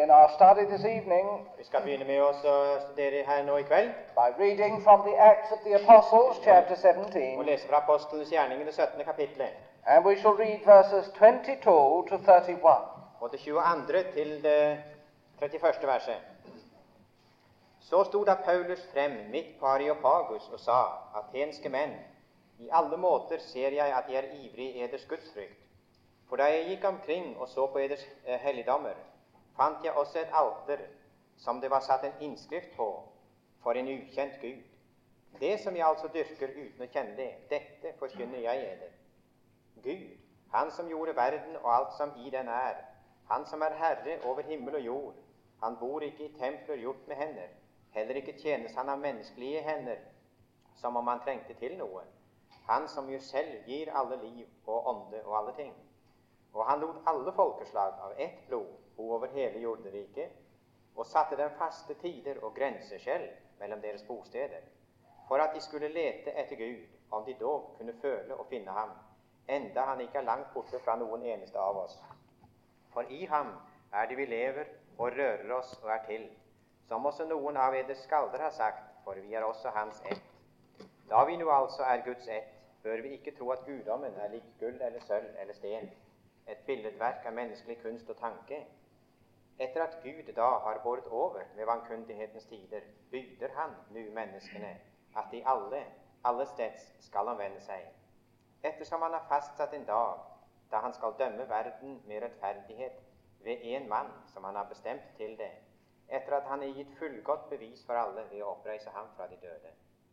begin our study this evening Vi skal begynne med oss å studere her nå i kveld, by reading from the Acts of the Apostles, chapter og 17, lese fra Apostlenes gjerninger, det 17. kapitlet, and we shall read verses 22 to 31. og det 22. til det 31. verset. Så stod da Paulus frem midt på Areopagus og sa, atenske menn, i alle måter ser jeg at jeg er ivrig i eders gudsfrykt. For da jeg gikk omkring og så på eders helligdommer, fant jeg også et alter som det var satt en innskrift på, for en ukjent Gud. Det som jeg altså dyrker uten å kjenne det, dette forkynner jeg eder. Gud, han som gjorde verden og alt som i den er, han som er herre over himmel og jord, han bor ikke i templer gjort med hender, heller ikke tjenes han av menneskelige hender, som om han trengte til noe. Han som jo selv gir alle liv og ånde og alle ting. Og han lot alle folkeslag av ett blod bo over hele jorderiket, og satte dem faste tider og grenseskjell mellom deres bosteder, for at de skulle lete etter Gud, om de dog kunne føle og finne ham, enda han ikke er langt borte fra noen eneste av oss. For i ham er det vi lever og rører oss og er til, som også noen av eders skalder har sagt, for vi er også hans ett. Da vi nå altså er Guds ett, bør vi ikke tro at guddommen er lik gull eller sølv eller sten, et billedverk av menneskelig kunst og tanke. Etter at Gud da har båret over med vankundighetens tider, byder han nu menneskene at de alle steds skal omvende seg. Ettersom han har fastsatt en dag, da han skal dømme verden med rettferdighet ved en mann som han har bestemt til det, etter at han har gitt fullgodt bevis for alle ved å oppreise ham fra de døde.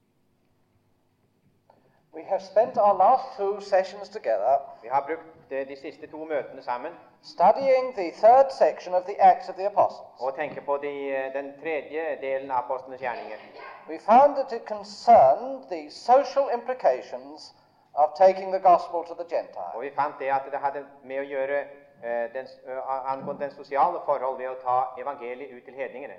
We have spent our last two sessions together Vi har brukt de siste to møtene sammen studying the third section of the Acts of the Apostles. og tenker på den tredje delen av apostlenes gjerninger. We found that it concerned the social implications of taking the gospel to the Og Gentiles. vi fant det at det hadde med å gjøre angående den sosiale forhold ved å ta evangeliet ut til hedningene.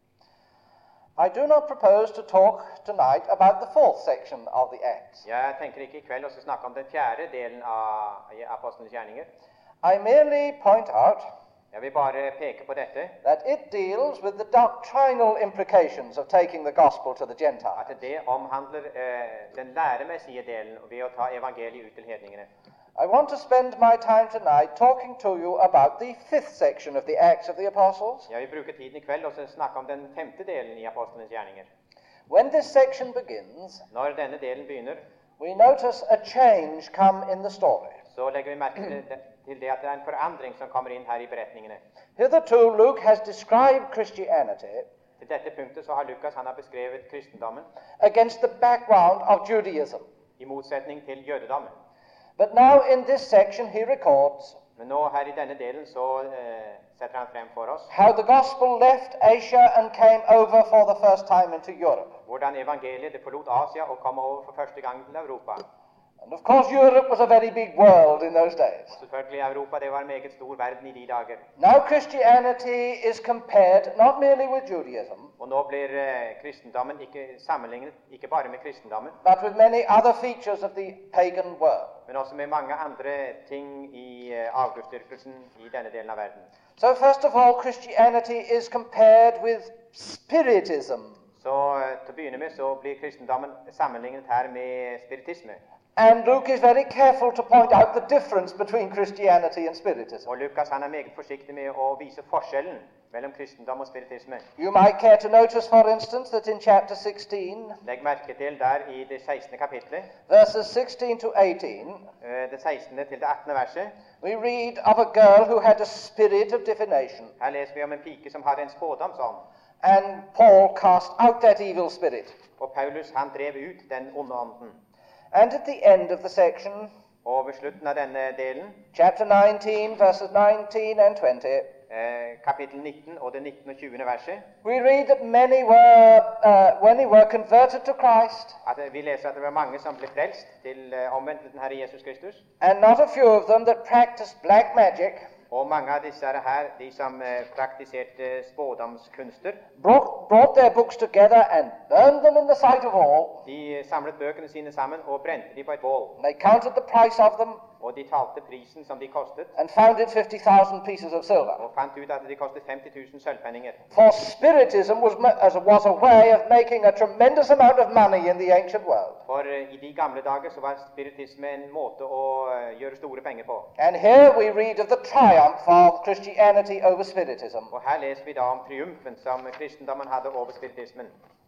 I do not propose to talk tonight about the fourth section of the Acts. Jeg tenker ikke i kveld også snakke om den fjerde delen av apostlenes gjerninger. I merely point out Jeg vil bare peke på dette, that it deals with the doctrinal implications of taking the gospel to the Gentiles. at det omhandler den læremessige delen ved å ta evangeliet ut til hedningene. I want to spend my time tonight talking to you about the fifth section of the Acts of the Apostles. Jeg vil bruke tiden i kveld og snakke om den femte delen i apostlenes gjerninger. When this section begins, Når denne delen begynner, we notice a change come in the story. så legger vi merke til det at det er en forandring som kommer inn her i beretningene. Hitherto, Luke has described Christianity Til dette punktet så har Lukas han har beskrevet kristendommen against the background of Judaism. i motsetning til jødedommen. But now in this section he records Men nå her i denne delen så setter han frem for oss how the gospel left Asia and came over for the first time into Europe. hvordan evangeliet det forlot Asia og kom over for første gang til Europa. And of course Europe was a very big world in those days. Selvfølgelig Europa, det var en meget stor verden i de dager. Now Christianity is compared not merely with Judaism, Og nå blir kristendommen ikke sammenlignet, ikke bare med kristendommen, but with many other features of the pagan world. men også med mange andre ting i avgudsdyrkelsen i denne delen av verden. So first of all, Christianity is compared with Spiritism. Så til å begynne med så blir kristendommen sammenlignet her med spiritisme. And Luke is very careful to point out the difference between Christianity and Spiritism. Og Lukas han er meget forsiktig med å vise forskjellen mellom kristendom og spiritisme. You might care to notice, for instance, that in chapter 16, Legg merke til der i det 16. kapitlet, verses 16 to 18, det 16. til det 18. verset, we read of a girl who had a spirit of divination. her leser vi om en pike som hadde en spådomsånd. And Paul cast out that evil spirit. Og Paulus han drev ut den onde ånden. And at the end of the section, Og ved slutten av denne delen, chapter 19, verses 19 and 20, kapittel 19 og det 19. og 20. verset, we read that many were, when they were converted to Christ, at vi leser at det var mange som ble frelst til omvendt til den Herre Jesus Kristus. and not a few of them that practiced black magic, Og mange av disse her, de som praktiserte spådomskunster, brought their books together and burned them in the sight of all. de samlet bøkene sine sammen og brente de på et bål. They counted the price of them, Og de talte prisen som de kostet, and found it 50,000 pieces of silver. og fant ut at de kostet 50.000 sølvpenninger. For Spiritism was a way of making a tremendous amount of money in the ancient world. For i de gamle dager så var spiritisme en måte å gjøre store penger på. And here we read of the triumph of Christianity over Spiritism. Og her leser vi da om triumfen som kristendommen hadde over spiritismen.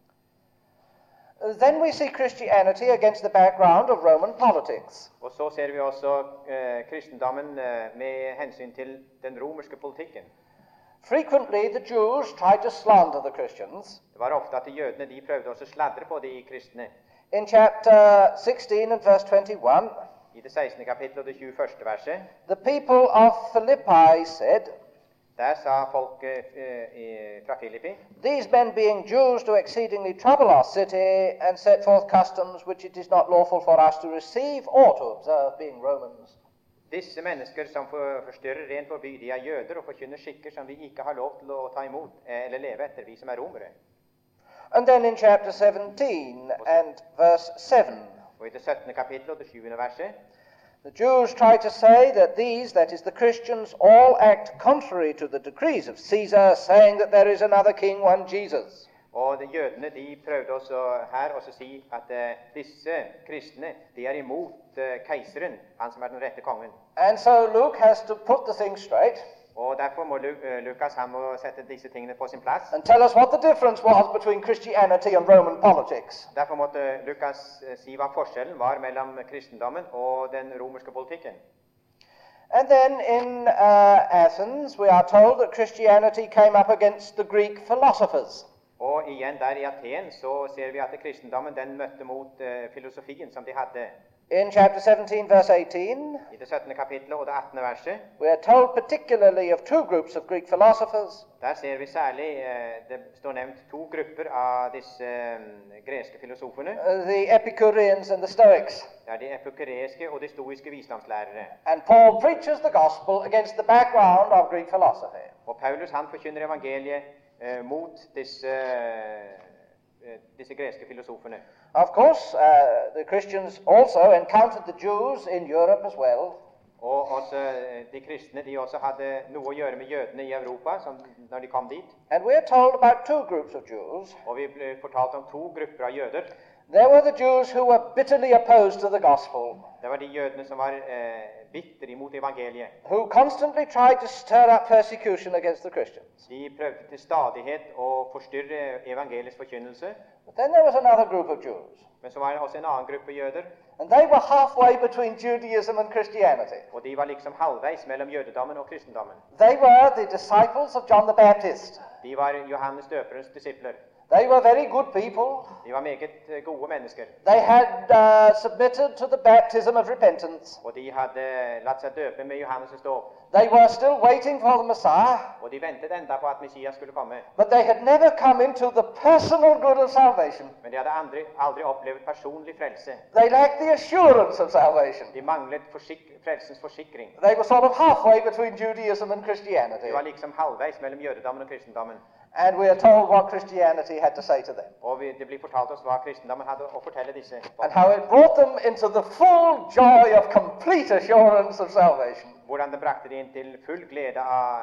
Then we see Christianity against the background of Roman politics. Og så ser vi også kristendommen med hensyn til den romerske politikken. Frequently the Jews tried to slander the Christians. Det var ofte at jødene de prøvde også å sladre på de kristne. In chapter 16 and verse 21, I det 16. kapittel og det 21. verset, the people of Philippi said, der sa folk fra Filippi: "These men being Jews do exceedingly trouble our city and set forth customs which it is not lawful for us to receive or to observe, being Romans." Disse mennesker som forstyrrer rent forbi, de er jøder og forkynner skikker som vi ikke har lov til å ta imot eller leve etter, vi som er romere. And then in chapter 17 and verse 7, Og i det 17. kapittel og det 7. verset, the Jews try to say that these, that is the Christians, all act contrary to the decrees of Caesar, saying that there is another king, one Jesus. og de jødene de prøvde også her også si at disse kristne de er imot keiseren, han som er den rette kongen. And so Luke has to put the thing straight Og derfor må Lukas han må sette disse tingene på sin plass. and tell us what the difference was between Christianity and Roman politics. Derfor måtte Lukas si hva forskjellen var mellom kristendommen og den romerske politikken. And then in Athens, we are told that Christianity came up against the Greek philosophers. Og igjen der i Aten så ser vi at kristendommen den møtte mot filosofien som de hadde. In chapter 17, verse 18, I det 17. kapittelet og det 18. verset, we are told particularly of two groups of Greek philosophers. der ser vi særlig, det står nevnt to grupper av disse greske filosofene. The Epicureans and the Stoics. Det er de epikureiske og de stoiske visdomslærere. And Paul preaches the gospel against the background of Greek philosophy. Og Paulus han forkynner evangeliet mot disse greske filosofene. Of course, the Christians also encountered the Jews in Europe as well. Og også de kristne de også hadde noe å gjøre med jødene i Europa når de kom dit. And we are told about two groups of Jews. Og vi ble fortalt om to grupper av jøder. There were the Jews who were bitterly opposed to the gospel, Det var de jødene som var bitter imot evangeliet. who constantly tried to stir up persecution against the Christians. De prøvde til stadighet å forstyrre evangeliets forkynnelse. But then there was another group of Jews, Men så var det også en annen gruppe jøder, and they were halfway between Judaism and Christianity. og de var liksom halvveis mellom jødedommen og kristendommen. They were the disciples of John the Baptist. De var Johannes døperens disipler. They were very good people. De var meget gode mennesker, They had submitted to the baptism of repentance. og de hadde latt seg døpe med Johannes' dåp. They were still waiting for the Messiah, Og de ventet enda på at Messias skulle komme. but they had never come into the personal good of salvation. Men de hadde aldri opplevd personlig frelse. They lacked the assurance of salvation. De manglet frelsens forsikring. They were sort of halfway between Judaism and Christianity. De var liksom halvveis mellom jødedommen og kristendommen. And we are told what Christianity had to say to them, Og det blir fortalt oss hva kristendommen hadde å fortelle disse. and how it brought them into the full joy of complete assurance of salvation. Hvordan det brakte de inn til full glede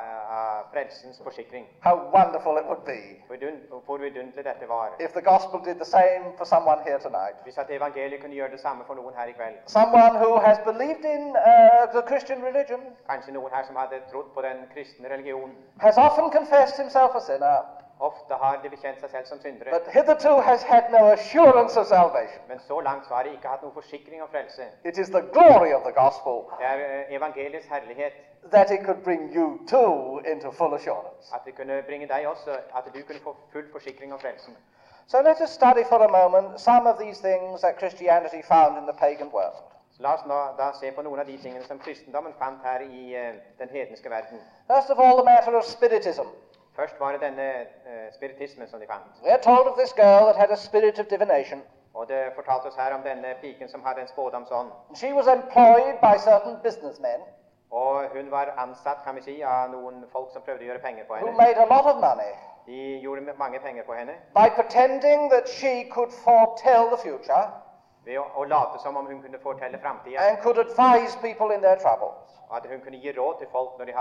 av frelsens forsikring. How wonderful it would be Hvor vidunderlig dette var. if the gospel did the same for someone here tonight. Hvis at evangeliet kunne gjøre det samme for noen her i kveld. Someone who has believed in the Christian religion, Kanskje noen her som hadde trodd på den kristne religion. has often confessed himself a sinner, Ofte har de bekjent seg selv som syndere. but hitherto has had no assurance of salvation. Men så langt så har de ikke hatt noen forsikring om frelse. It is the glory of the gospel Det er evangeliets herlighet that it could bring you too into full assurance. at det kunne bringe deg også, at du kunne få full forsikring om frelsen. So let us study for a moment some of these things that Christianity found in the pagan world. Så la oss nå da se på noen av de tingene som kristendommen fant her i den hedenske verden. First of all, the matter of spiritism. Først var det denne spiritismen som de fant. We are told of this girl that had a spirit of divination. Og det fortalte oss her om denne piken som hadde en spådomsånd. She was employed by certain businessmen Og hun var ansatt, kan vi si, av noen folk som prøvde å gjøre penger på who henne. made a lot of money De gjorde mange penger på henne by pretending that she could foretell the future. ved å late som om hun kunne fortelle framtiden, and could advise people in their troubles. og at hun kunne gi råd til folk når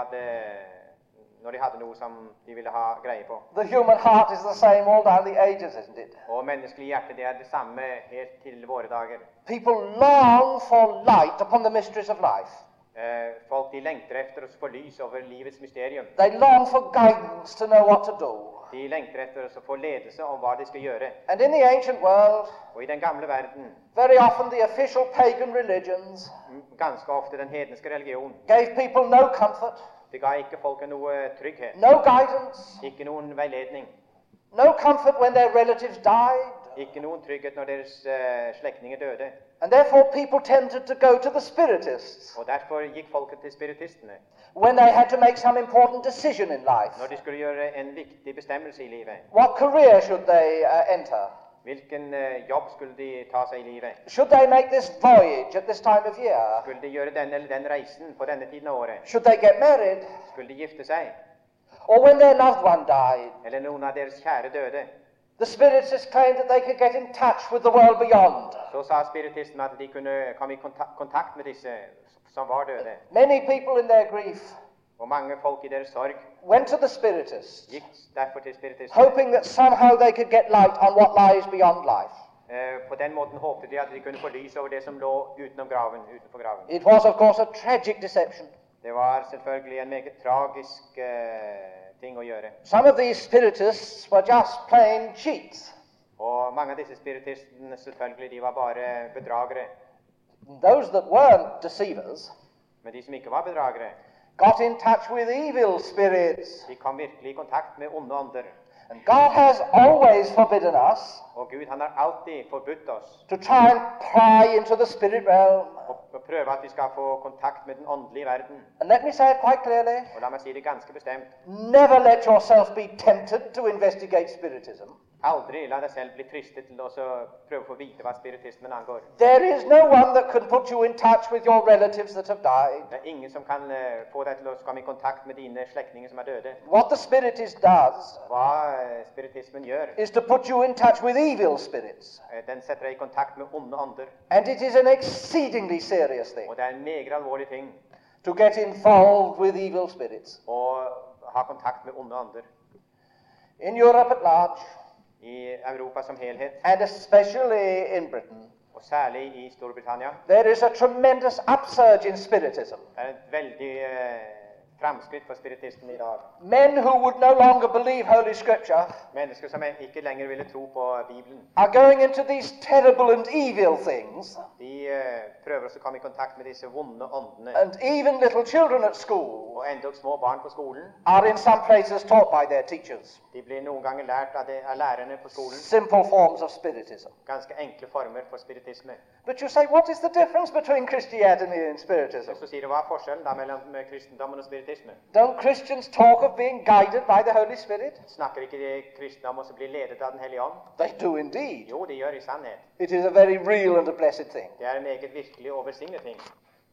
de hadde noe som de ville ha greie på. The human heart is the same all down the ages, isn't it? Og menneskelig hjerte, det er det samme helt til våre dager. People long for light upon the mysteries of life. Folk de lengter efter å få lys over livets mysterium. They long for guidance to know what to do. De lengter efter å få ledelse om hva de skal gjøre. And in the ancient world, Og i den gamle verden, very often the official pagan religions ganske ofte den hedenske religion, gave people no comfort, det ga ikke folket noe trygghet, no guidance, ikke noen veiledning, no comfort when their relatives died. ikke noen trygghet når deres slektninger døde. And therefore people tended to go to the spiritists Og derfor gikk folket til spiritistene when they had to make some important decision in life. når de skulle gjøre en viktig bestemmelse i livet. What career should they enter? Hvilken jobb skulle de ta seg i livet? Should they make this voyage at this time of year? Skulle de gjøre den eller den reisen på denne tiden av året? Should they get married? Skulle de gifte seg? Or when their loved one died? Eller noen av deres kjære døde? The spiritists claimed that they could get in touch with the world beyond. Så sa spiritistene at de kunne komme i kontakt med disse som var døde. Many people in their grief Og mange folk i deres sorg went to the spiritists, gikk derfor til spiritistene. hoping that somehow they could get light on what lies beyond life. På den måten håpte de at de kunne få lys over det som lå utenfor graven. It was, of course, a tragic deception. Det var selvfølgelig en meget tragisk ting å gjøre. Some of these spiritists were just plain cheats. Og mange av disse spiritistene selvfølgelig, de var bare bedragere. Those that weren't deceivers Men de som ikke var bedragere, got in touch with evil spirits. de kom virkelig i kontakt med onde ånder. And God has always forbidden us Og Gud, han har alltid forbudt oss to try and pry into the spirit realm. å prøve at vi skal få kontakt med den åndelige verden. And let me say it quite clearly. Og la meg si det ganske bestemt. Never let yourself be tempted to investigate spiritism. Aldri la deg selv bli fristet til å prøve å få vite hva spiritismen angår. There is no one that can put you in touch with your relatives that have died. Det er ingen som kan få deg til å komme i kontakt med dine slektninger som er døde. What the spiritist does Hva spiritismen gjør, is to put you in touch with evil spirits. den setter deg i kontakt med onde ånder. And it is an exceedingly serious thing Og det er en meget alvorlig ting to get involved with evil spirits. å ha kontakt med onde ånder. In Europe at large, I Europa som helhet, and especially in Britain, og særlig i Storbritannia, there is a tremendous upsurge in spiritism. det er et veldig framskritt for spiritisten i dag. Men who would no longer believe Holy Scripture Mennesker som ikke lenger ville tro på Bibelen, are going into these terrible and evil things. de prøver også å komme i kontakt med disse vonde åndene. And even little children at school Og endog små barn på skolen, are in some places taught by their teachers de blir noen ganger lært av lærerne på skolen simple forms of spiritism. ganske enkle former for spiritisme. But you say, what is the difference between Christianity and spiritism? Så sier du, hva er forskjellen da mellom kristendommen og spiritisme? Don't Christians talk of being guided by the Holy Spirit? Snakker ikke de kristne om å bli ledet av Den hellige ånd? They do indeed. Jo, de gjør i sannhet. It is a very real and a blessed thing. Det er en meget virkelig og velsignet ting.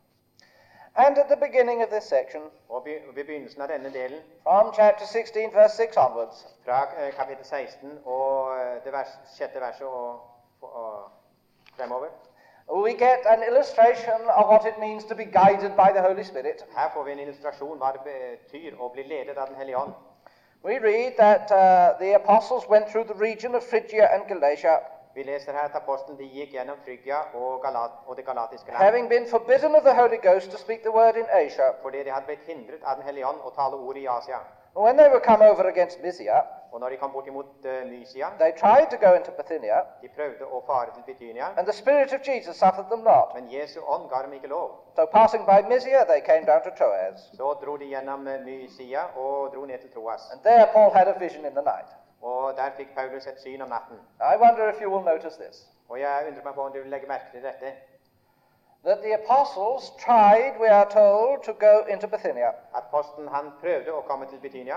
And at the beginning of this section, Og ved begynnelsen av denne delen, from chapter 16, verse 6 onwards, fra kapittel 16 og det 6. verset og fremover, we get an illustration of what it means to be guided by the Holy Spirit. her får vi en illustrasjon hva det betyr å bli ledet av Den hellige ånd. We read that the apostles went through the region of Phrygia and Galatia, Vi leser her at apostelen de gikk gjennom Frygia og det galatiske land, having been forbidden of the Holy Ghost to speak the word in Asia. fordi de hadde blitt hindret av Den hellige ånd å tale ordet i Asia. When they were come over against Mysia, Og når de kom bort imot Mysia, they tried to go into Bithynia, de prøvde å fare til Bithynia, and the Spirit of Jesus suffered them not. men Jesu ånd ga dem ikke lov. So passing by Mysia, they came down to Troas. Så dro de gjennom Mysia og dro ned til Troas. And there Paul had a vision in the night. Og der fikk Paulus et syn om natten. I wonder if you will notice this. Og jeg undrer meg på om du vil legge merke til dette. That the apostles tried, we are told, to go into Bithynia. At posten han prøvde å komme til Bithynia,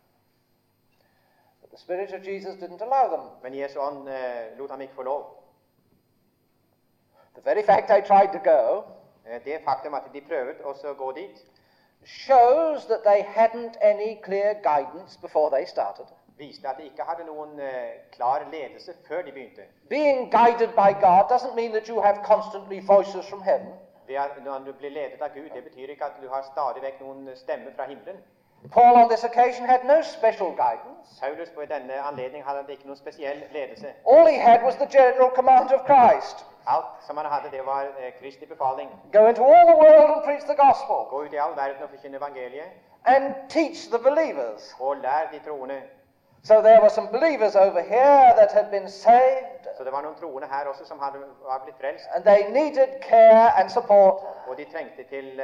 But the Spirit of Jesus didn't allow them. men Jesu ånd lot ham ikke få lov. The very fact they tried to go Det faktum at de prøvde også å gå dit, shows that they hadn't any clear guidance before they started. Viste at de ikke hadde noen klar ledelse før de begynte. Being guided by God doesn't mean that you have constantly voices from heaven. Når du blir ledet av Gud, det betyr ikke at du har stadig vekk noen stemmer fra himmelen. Paul on this occasion had no special guidance. Paulus på denne anledning hadde ikke noen spesiell ledelse. All he had was the general command of Christ. Alt som han hadde, det var Kristi befaling. Go into all the world and preach the gospel. Gå ut i all verden og forkynne evangeliet. And teach the believers. Og lær de troende. So there were some believers over here that had been saved. Så det var noen troende her også som var blitt frelst. And they needed care and support. Og de trengte til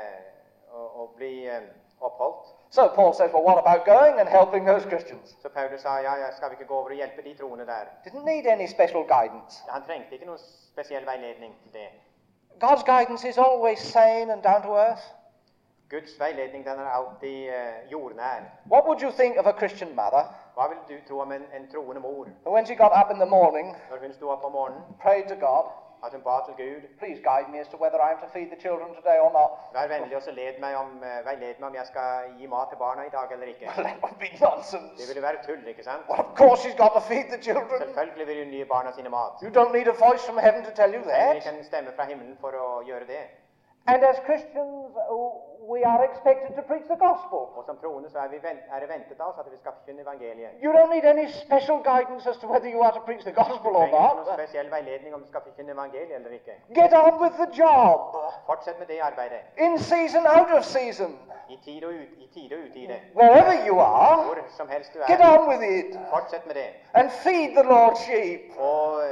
å bli oppholdt. So Paul says, well, what about going and helping those Christians? Så Paulus sa, ja, skal vi ikke gå over og hjelpe de troende der? Didn't need any special guidance. Han trengte ikke noen spesiell veiledning til det. God's guidance is always sane and down to earth. Guds veiledning, den alltid jordnær. What would you think of a Christian mother? Hva vil du tro om en troende mor? When she got up in the morning, Når hun stod opp om morgenen, prayed to God, at hun ba til Gud, please guide me as to whether I am to feed the children today or not. vær vennlig og så veiled meg om jeg skal gi mat til barna i dag eller ikke. Well, that would be nonsense. Det ville være tull, ikke sant? Well, of course she's got to feed the children. Selvfølgelig vil hun gi barna sine mat. You don't need a voice from heaven to tell you Det er that. ikke en stemme fra himmelen for å gjøre det. And as Christians, we are expected to preach the gospel. Og som troende så er det ventet av oss at vi skal forkynne evangeliet. You don't need any special guidance as to whether you are to preach the gospel Du or trenger ikke noen not. spesiell veiledning om du skal forkynne evangeliet eller ikke. Get on with the job. Fortsett med det arbeidet. In season, out of season. I tide og utide. Wherever you are, Hvor som helst du get er. on with it. Fortsett med det. And feed the Lord's sheep. Og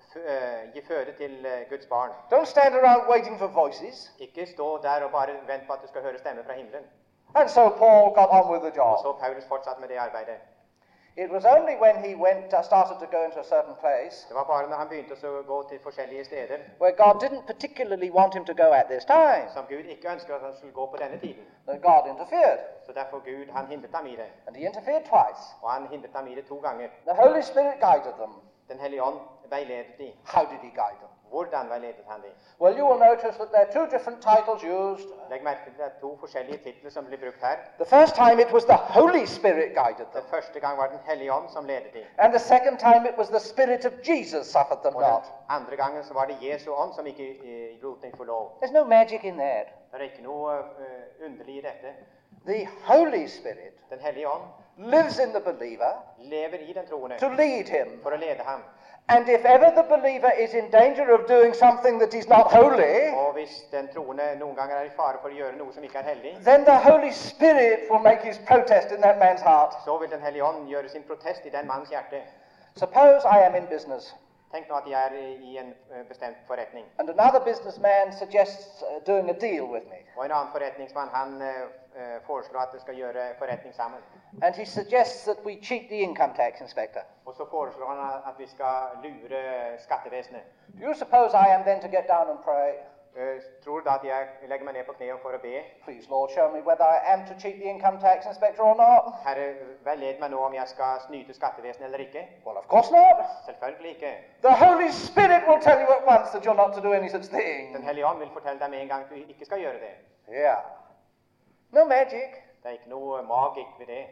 gi føde til Guds barn. Don't stand around waiting for voices. Ikke stå der og bare vent på at du skal høre stemme fra himmelen. And so Paul got on with the Og job. så Paulus fortsatte med det arbeidet. It was only when he started to go into a certain place Det var bare når han begynte å gå til forskjellige steder, where God didn't particularly want him to go at this time som Gud ikke ønsket at han skulle gå på denne tiden. that God interfered. Så derfor Gud, han hindret ham i det. And he interfered twice. Og han hindret ham i det 2 ganger. The Holy Spirit guided them. Den hellige ånd veiledet de. How did he guide them? Hvordan veiledet han de? Well, you will notice that there are 2 different titles used. Legg merke til at det er 2 forskjellige titler som blir brukt her. The first time it was the Holy Spirit guided them. Den første gang var den hellige ånd som ledet de. And the second time it was the Spirit of Jesus suffered them Og den not. andre gangen så var det Jesu ånd som ikke lot dem få lov. There's no magic in that. Det er ikke noe underlig i dette. The Holy Spirit Den hellige ånd lives in the believer lever i den troende to lead him. for å lede ham. And if ever the believer is in danger of doing something that is not holy, Og hvis den troende noen ganger er i fare for å gjøre noe som ikke er hellig, then the Holy Spirit will make his protest in that man's heart. så vil den hellige ånd gjøre sin protest i den mannens hjerte. Suppose I am in business, Tenk nå at jeg er i en bestemt forretning, and another businessman suggests doing a deal with me. og en annen forretningsmann han foreslår at vi skal gjøre forretning sammen. And he suggests that we cheat the income tax inspector. Og så foreslår han at vi skal lure skattevesenet. Do you suppose I am then to get down and pray? Tror du da at jeg legger meg ned på kne for å be? Please, Lord, show me whether I am to cheat the income tax inspector or not. Herre, veiled meg nå om jeg skal snyte skattevesenet eller ikke. Well, of course not. Selvfølgelig ikke. The Holy Spirit will tell you at once that you're not to do any such thing. Den hellige ånd vil fortelle deg med en gang at du ikke skal gjøre det. Yeah. No magic. Det er ikke noe magikk ved det.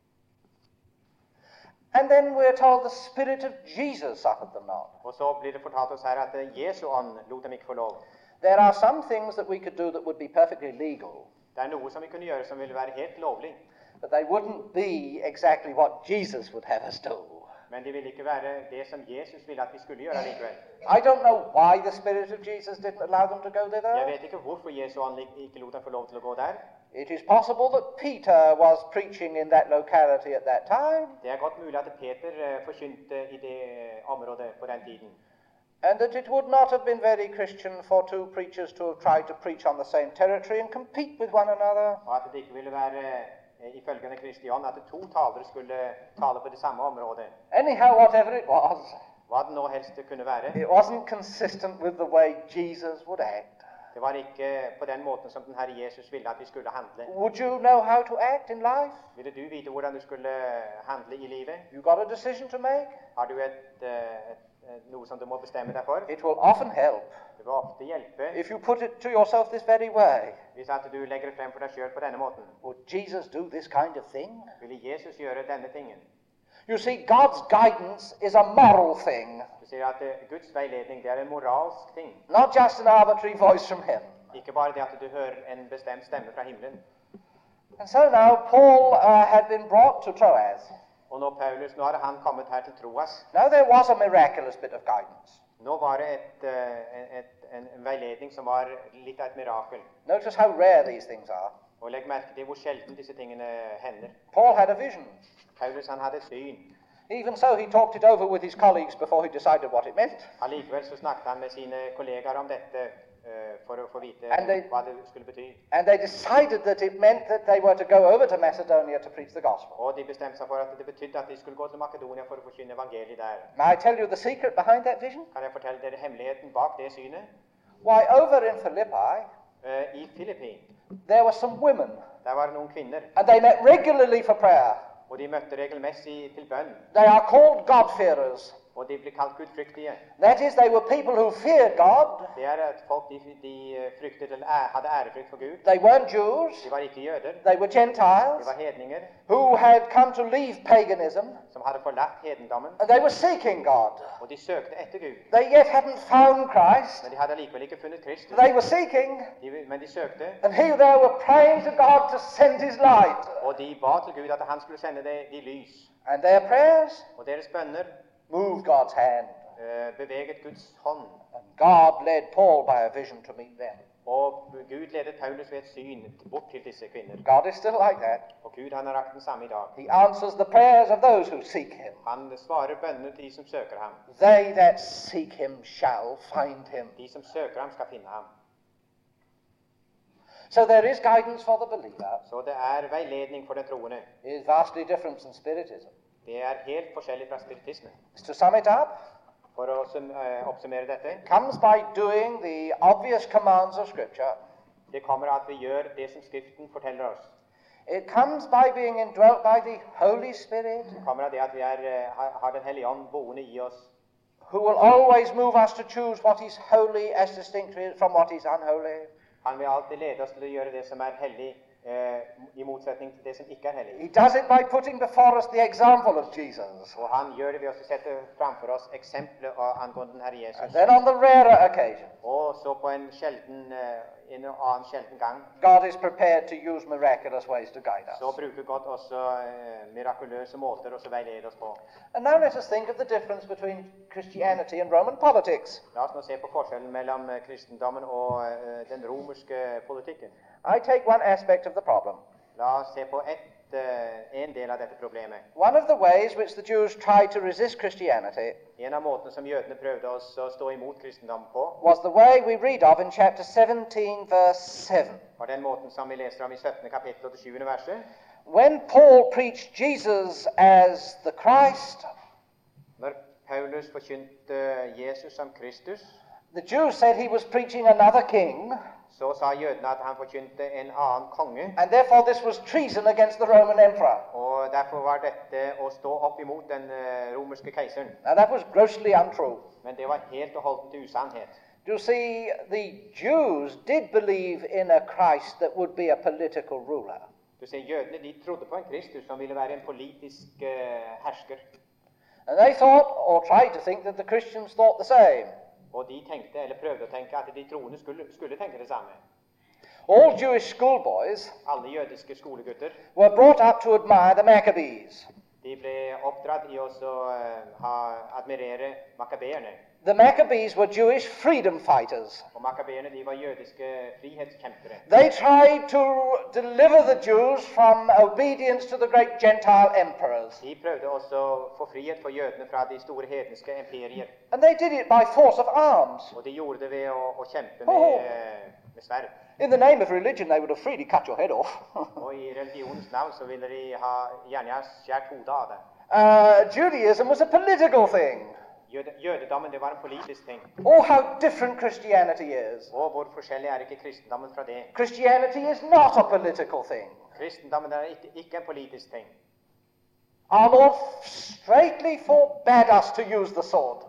And then we're told the Spirit of Jesus suffered them not. Og så blir det fortalt oss her at Jesu ånd lot dem ikke få lov. There are some things that we could do that would be perfectly legal, Det er noe som vi kunne gjøre som ville være helt lovlig. but they wouldn't be exactly what Jesus would have us do. Men det ville ikke være det som Jesus ville at vi skulle gjøre likevel. I don't know why the Spirit of Jesus didn't allow them to go Jeg thither. vet ikke hvorfor Jesu ånd ikke lot dem få lov til å gå der. It is possible that Peter was preaching in that locality at that time, Det er godt mulig at Peter forkynte i det området på den tiden. and that it would not have been very Christian for 2 preachers to have tried to preach on the same territory and compete with one another. Og at det ikke ville være ifølge den Kristi ånd at 2 talere skulle tale på det samme området. Anyhow, whatever it was, Hva det nå helst kunne være. it wasn't consistent with the way Jesus would act. Det var ikke på den måten som den Herre Jesus ville at vi skulle handle. Would you know how to act in life? Ville du vite hvordan du skulle handle i livet? You got a decision to make. Har du noe som du må bestemme deg for. It will often help Det vil ofte hjelpe if you put it to yourself this very way. hvis at du legger det frem for deg selv på denne måten. Would Jesus do this kind of thing? Ville Jesus gjøre denne tingen? You see, God's guidance is a moral thing, Du sier at Guds veiledning, det er en moralsk ting. not just an arbitrary voice from heaven. Ikke bare det at du hører en bestemt stemme fra himmelen. And so now Paul had been brought to Troas. Og nå Paulus, nå hadde han kommet her til Troas. Now there was a miraculous bit of guidance. Nå var det en veiledning som var litt av et mirakel. Notice how rare these things are. Og legg merke til hvor sjelden disse tingene hender. Paul had a vision. Paulus han hadde et syn. Even so, he talked it over with his colleagues before he decided what it meant. Allikevel så snakket han med sine kollegaer om dette for å få vite hva det skulle bety. And they decided that it meant that they were to go over to Macedonia to preach the gospel. Og de bestemte seg for at det betydde at de skulle gå til Makedonia for å forkynne evangeliet der. May I tell you the secret behind that vision? Kan jeg fortelle dere hemmeligheten bak det synet? Why, over in Philippi, I Filippi, there were some women, der var det noen kvinner, and they met regularly for prayer. og de møtte regelmessig til bønn. They are called God-fearers. Og de ble kalt gudfryktige. That is, they were people who feared God. Det er at folk de fryktet eller hadde ærefrykt for Gud. They weren't Jews. De var ikke jøder. They were De Gentiles var hedninger who had come to leave paganism, som hadde forlatt hedendommen. and they were seeking God. Og de søkte etter Gud. They yet hadn't found Christ. Men de hadde likevel ikke funnet Kristus. They were seeking, Men de søkte, and here they were praying to God to send His light. og de ba til Gud at han skulle sende de lys. And their prayers Og deres bønner moved God's hand. beveget Guds hånd. And God led Paul by a vision to meet them. Og Gud ledet Paulus ved et syn bort til disse kvinner. God is still like that. Og Gud han har rakt den samme i dag. He answers the prayers of those who seek Him. Han svarer bønnene til de som søker ham. They that seek Him shall find Him. De som søker ham skal finde ham. So there is guidance for the believer. Så det er veiledning for den troende. It is vastly different from Spiritism. Det er helt forskjellig fra spiritisme. To sum it up, For å oppsummere dette, it comes by doing the obvious commands of Scripture. det kommer at vi gjør det som Skriften forteller oss. It comes by being indwelt by the Holy Spirit, Det kommer av det at vi har Den hellige ånd boende i oss, who will always move us to choose what is holy as distinct from what is unholy. Han vil alltid lede oss til å gjøre det som er hellig, i motsetning til det som ikke er hellig. He does it by putting before us the example of Jesus. Og han gjør det ved å sette framfor oss eksempler angående den Herre And Jesus. then on the rarer occasion, Og så på en annen sjelden gang, God is prepared to use miraculous ways to guide så us. bruker Gud også mirakuløse måter å veilede oss på. And now let us think of the difference between Christianity and Roman politics. La oss nå se på forskjellen mellom kristendommen og den romerske politikken. I take one aspect of the problem. La oss se på en del av dette problemet. One of the ways which the Jews tried to resist Christianity En av måtene som jødene prøvde å stå imot kristendommen på, was the way we read of in chapter 17, verse 7. var den måten som vi leser om i 17. kapittel og det 7. verset. When Paul preached Jesus as the Christ, Når Paulus forkynte Jesus som Kristus, the Jews said he was preaching another king, så sa jødene at han forkynte en annen konge, and therefore this was treason against the Roman emperor. og derfor var dette å stå opp imot den romerske keiseren. Now that was grossly untrue. Men det var helt og holdent usannhet. You see, the Jews did believe in a Christ that would be a political ruler. Du ser, jødene de trodde på en Kristus som ville være en politisk hersker. And they thought, or tried to think, that the Christians thought the same. Og de tenkte, eller prøvde å tenke, at de troende skulle tenke det samme. All Jewish schoolboys Alle jødiske skolegutter, were brought up to admire the Maccabees. de ble oppdratt i å admirere makabeerne. The Maccabees were Jewish freedom fighters. Og makabeerne, de var jødiske frihetskjempere. They tried to deliver the Jews from obedience to the great Gentile emperors. De prøvde også å få frihet for jødene fra de store hedenske imperier. And they did it by force of arms. Og de gjorde det ved å kjempe med sverd. In the name of religion, they would have freely cut your head off. Og i religionens navn så ville de gjerne ha skjært hodet av det. Judaism was a political thing. Jødedommen, det var en politisk ting. Oh, how different Christianity is. Og hvor forskjellig er ikke kristendommen fra det? Christianity is not a political thing. Kristendommen er ikke en politisk ting. Our Lord straightly forbade us to use the sword.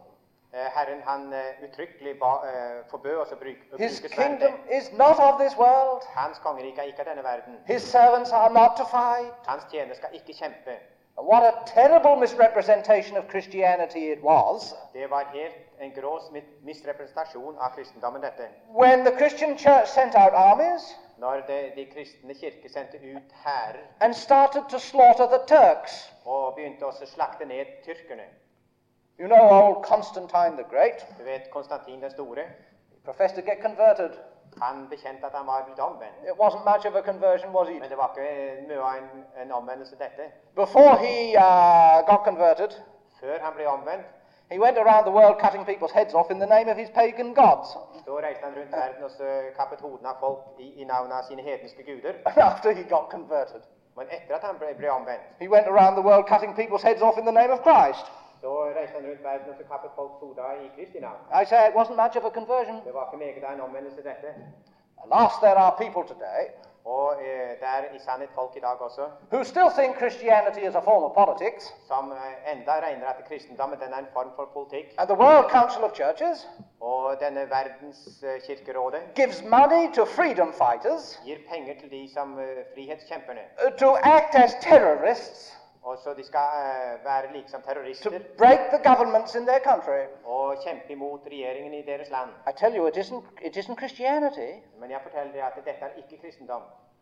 Herren han uttrykkelig forbød oss å bruke His sverdet. kingdom is not of this world. Hans kongerike er ikke av denne verden. His servants are not to fight. Hans tjener skal ikke kjempe. What a terrible misrepresentation of Christianity it was. Det var helt en grå misrepresentasjon av kristendommen, dette. When the Christian church sent out armies Når de kristne kirker sendte ut hærer and started to slaughter the Turks. og begynte også å slakte ned tyrkerne. You know old Constantine the Great? Du vet Konstantin den store? He professed to get converted. Han bekjente at han var blitt omvendt. It wasn't much of a conversion, was it? Men det var ikke mye av en omvendelse, dette. Before he got converted, Før han ble omvendt, he went around the world cutting people's heads off in the name of his pagan gods. så reiste han rundt verden og så kappet hodene av folk i navnet av sine hedenske guder. And after he got converted, Men etter at han ble omvendt, he went around the world cutting people's heads off in the name of Christ. så reiste han rundt verden og så kappet folks hoder i Kristi navn. I say it wasn't much of a conversion. Det var ikke meget av en omvendelse, dette. Alas, there are people today Og det er i sannhet folk i dag også, who still think Christianity is a form of politics, som enda regner at kristendommen den er en form for politikk. and the World Council of Churches Og denne verdens kirkerådet gives money to freedom fighters gir penger til de som frihetskjemperne. to act as terrorists, Og så de skal være liksom to terrorister break the governments in their country. og kjempe imot regjeringen i deres land. I tell you, it isn't Christianity. Men jeg forteller dere at dette er ikke kristendom.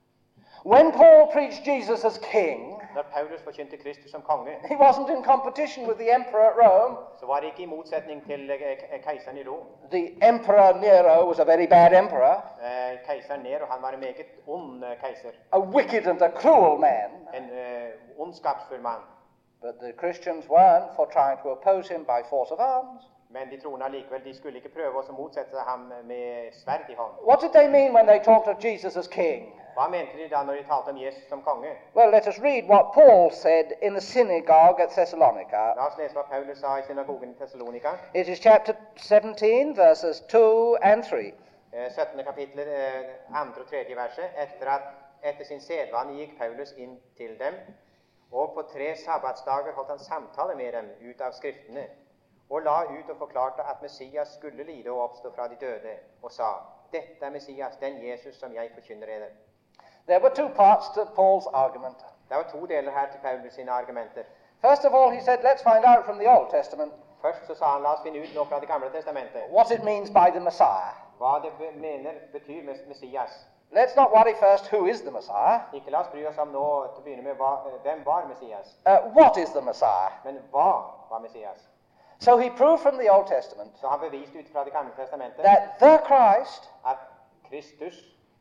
When Paul preached Jesus as king, Når Paulus forkynte Kristus som konge, he wasn't in competition with the emperor at Rome. så var det ikke i motsetning til keiseren i Rom. The emperor Nero was a very bad emperor, Keiseren Nero, han var en meget ond keiser. a wicked and a cruel man. En ondskapsfull mann. But the Christians weren't for trying to oppose him by force of arms. Men de troende allikevel, de skulle ikke prøve å motsette ham med sverd i hånd. What did they mean when they talked of Jesus as king? Hva mente de da når de talte om Jesus som konge? Well, let us read what Paul said in the synagogue at Thessalonica. La oss lese hva Paulus sa i synagogen i Thessalonika. It is chapter 17, verses 2 and 3. 17. kapittel, 2. og 3. verset. Etter sin sedvane gikk Paulus inn til dem, og på 3 sabbatsdager holdt han samtale med dem ut av skriftene, og la ut og forklarte at Messias skulle lide og oppstå fra de døde, og sa, dette er Messias, den Jesus som jeg forkynner eder. There were two parts to Paul's argument. Det var 2 deler her til Paulus sine argumenter. First of all, he said, let's find out from the Old Testament Først så sa han, la oss finne ut noe fra det gamle testamentet. what it means by the Messiah. Hva det betyr med Messias. Let's not worry first who is the Messiah. Ikke la oss bry oss om nå til å begynne med hvem var Messias, What is the Messiah? men hva var Messias? So he proved from the Old Testament Så han beviste ut fra det gamle testamentet that the Christ, at Kristus,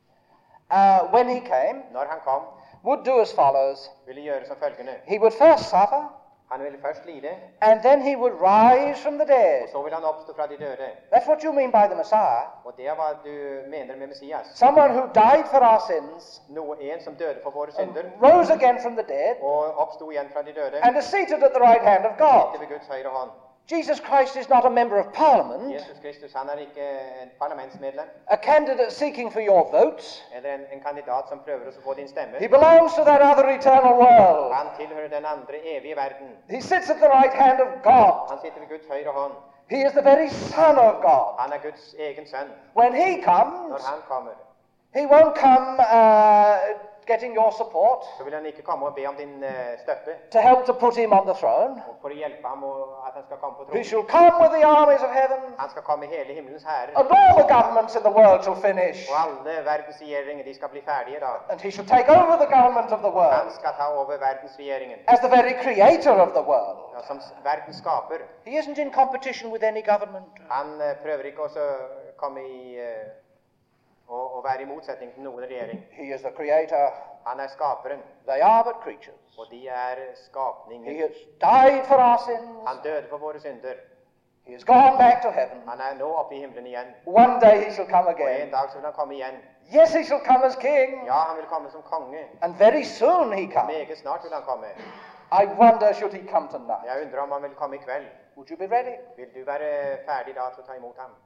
when he came, når han kom, would do as follows. ville gjøre som følgende. He would first suffer, Han ville først lide, and then he would rise from the dead. og så ville han oppstå fra de døde. That's what you mean by the Messiah. Og det er hva du mener med Messias. Someone who died for our sins, En som døde for våre synder, rose again from the dead, og oppstod igjen fra de døde, and is seated at the right hand of God. sitter ved Guds høyre hånd. Jesus Christ is not a member of Parliament, Jesus Kristus, han er ikke en parlamentsmedlem, a candidate seeking for your votes. eller en kandidat som prøver å få din stemme. He belongs to that other eternal world. Han tilhører den andre evige verden. He sits at the right hand of God. Han sitter ved Guds høyre hånd. He is the very Son of God. Han er Guds egen sønn. When he Når comes, han kommer, he won't come getting your support så vil han ikke komme og be om din støtte, to help to put him on the throne. og for å hjelpe ham og at han skal komme på He tronen. shall come with the armies of heaven, Han skal komme hele himmelens herre, and all the governments in the world shall finish. og alle verdens regjeringer, de skal bli ferdige da. And he shall take over the government of the Han world skal ta over verdensregjeringen, as the very creator of the world. ja, som verdens skaper. He isn't in competition with any government. Han prøver ikke også å komme i å være i motsetning til noen regjering. He is the creator. Han er skaperen, They are but creatures. og de er He skapninger. has died for our sins. Han døde for våre synder. He has gone back to heaven. Han er nå oppe i himmelen igjen, One day he shall come og en again. dag så vil han komme igjen. Yes, he shall come as king. Ja, han vil komme som konge. And very soon he comes. Meget snart vil han komme. I wonder, should he come tonight? Jeg undrer om han vil komme i kveld. Would you be ready? Vil du være ferdig da til å ta imot ham?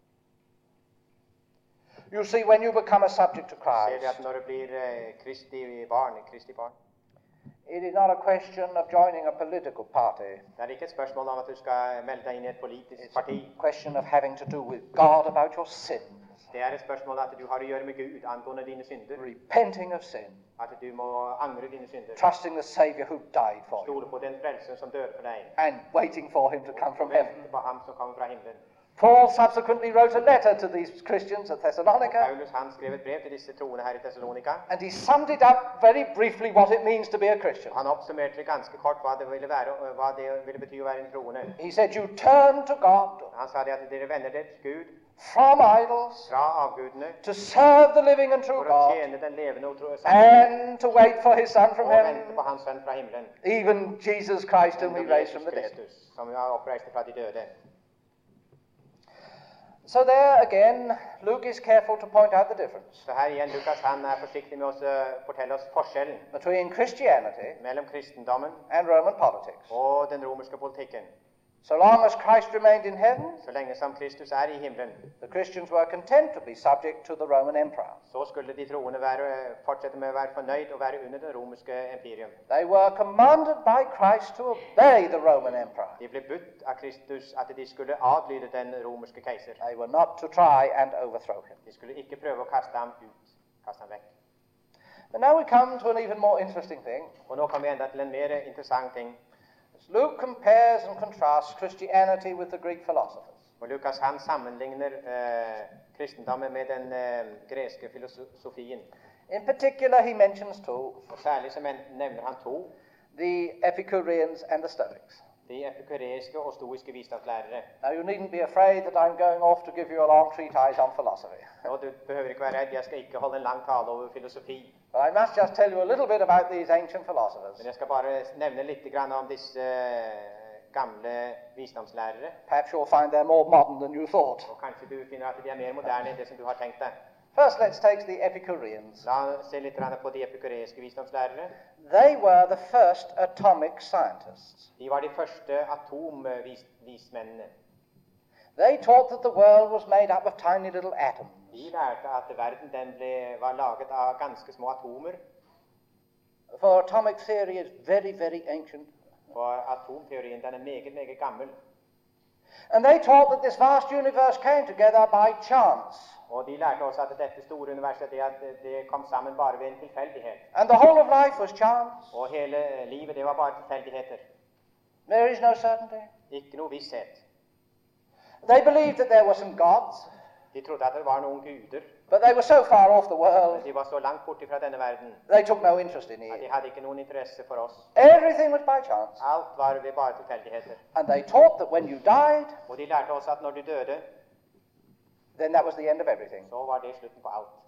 You see, when you become a subject to Ser du at Christ, når du blir Kristi barn, It is not a question of joining a political party. Det ikke et spørsmål om at du skal melde deg inn i et politisk parti. It's a question of having to do with God about your sins. Det et spørsmål at du har å gjøre med Gud angående dine synder. Repenting of sin. At du må angre dine synder. Trusting the Savior who died for you. Stole på den frelser som døde for deg. And waiting for him to come from heaven. Vente på ham som kommer fra himmelen. Paul subsequently wrote a letter to these Christians at Thessalonica. Paulus han skrev et brev til disse troende her i Thessalonika. And he summed it up very briefly what it means to be a Christian. Han oppsummerte ganske kort hva det ville bety å være en troende. He said, you turn to God. Han sa det at dere vender dere til Gud. From idols. Fra avgudene. To serve the living and true For å God. tjene den levende og troende. And to wait for his Son from Og heaven. vente på hans sønn fra himmelen. Even Jesus Christ whom he raised from the dead. Kristus, som har oppreist fra de døde. So there again, Luke is careful to point out the difference Så her igjen, Lukas han forsiktig med å fortelle oss forskjellen between Christianity mellom kristendommen and Roman politics. og den romerske politikken. So long as Christ remained in heaven, Så lenge som Kristus i himmelen, the Christians were content to be subject to the Roman emperor. så skulle de troende fortsette med å være fornøyd og være under det romerske empirium. They were commanded by Christ to obey the Roman emperor. De ble budt av Kristus at de skulle adlyde den romerske keiser. They were not to try and overthrow him. De skulle ikke prøve å kaste ham ut, kaste ham vekk. But now we come to an even more interesting thing. Og nå kommer vi enda til en mer interessant ting. As Luke compares and contrasts Christianity with the Greek philosophers. Og Lukas han sammenligner kristendommen med den greske filosofien. In particular, he mentions two, Og særlig så nevner han to, the Epicureans and the Stoics. de epikureiske og stoiske visdomslærere. Now, you needn't be afraid that I'm going off to give you a long treatise on philosophy. Og du behøver ikke være redd, jeg skal ikke holde en lang tale over filosofi. But I must just tell you a little bit about these ancient philosophers. Men jeg skal bare nevne litt grann om disse gamle visdomslærere. Perhaps you'll find they're more modern than you thought. Og kanskje du finner at de mer moderne enn det som du har tenkt deg. First, let's take the Epicureans. La oss se litt grann på de epikureiske visdomslærere. They were the first atomic scientists. De var de første atomvismennene. They taught that the world was made up of tiny little atoms. De lærte at verden var laget av ganske små atomer. For atomic theory is very, very ancient. Og atomteorien den meget, meget gammel. And they taught that this vast universe came together by chance. Og de lærte også at dette store universet det kom sammen bare ved en tilfeldighet. And the whole of life was chance. Og hele livet det var bare tilfeldigheter. There is no certainty. Ikke noe visshet. They believed that there were some gods, De trodde at det var noen guder. but they were so far off the world, De var så langt borte fra denne verden they took no interest in at de it. hadde ikke noen interesse for oss. Everything was by chance. Alt var ved bare tilfeldigheter. And they taught that when you died, Og de lærte også at når du døde, then that was the end of everything. så var det slutten på alt.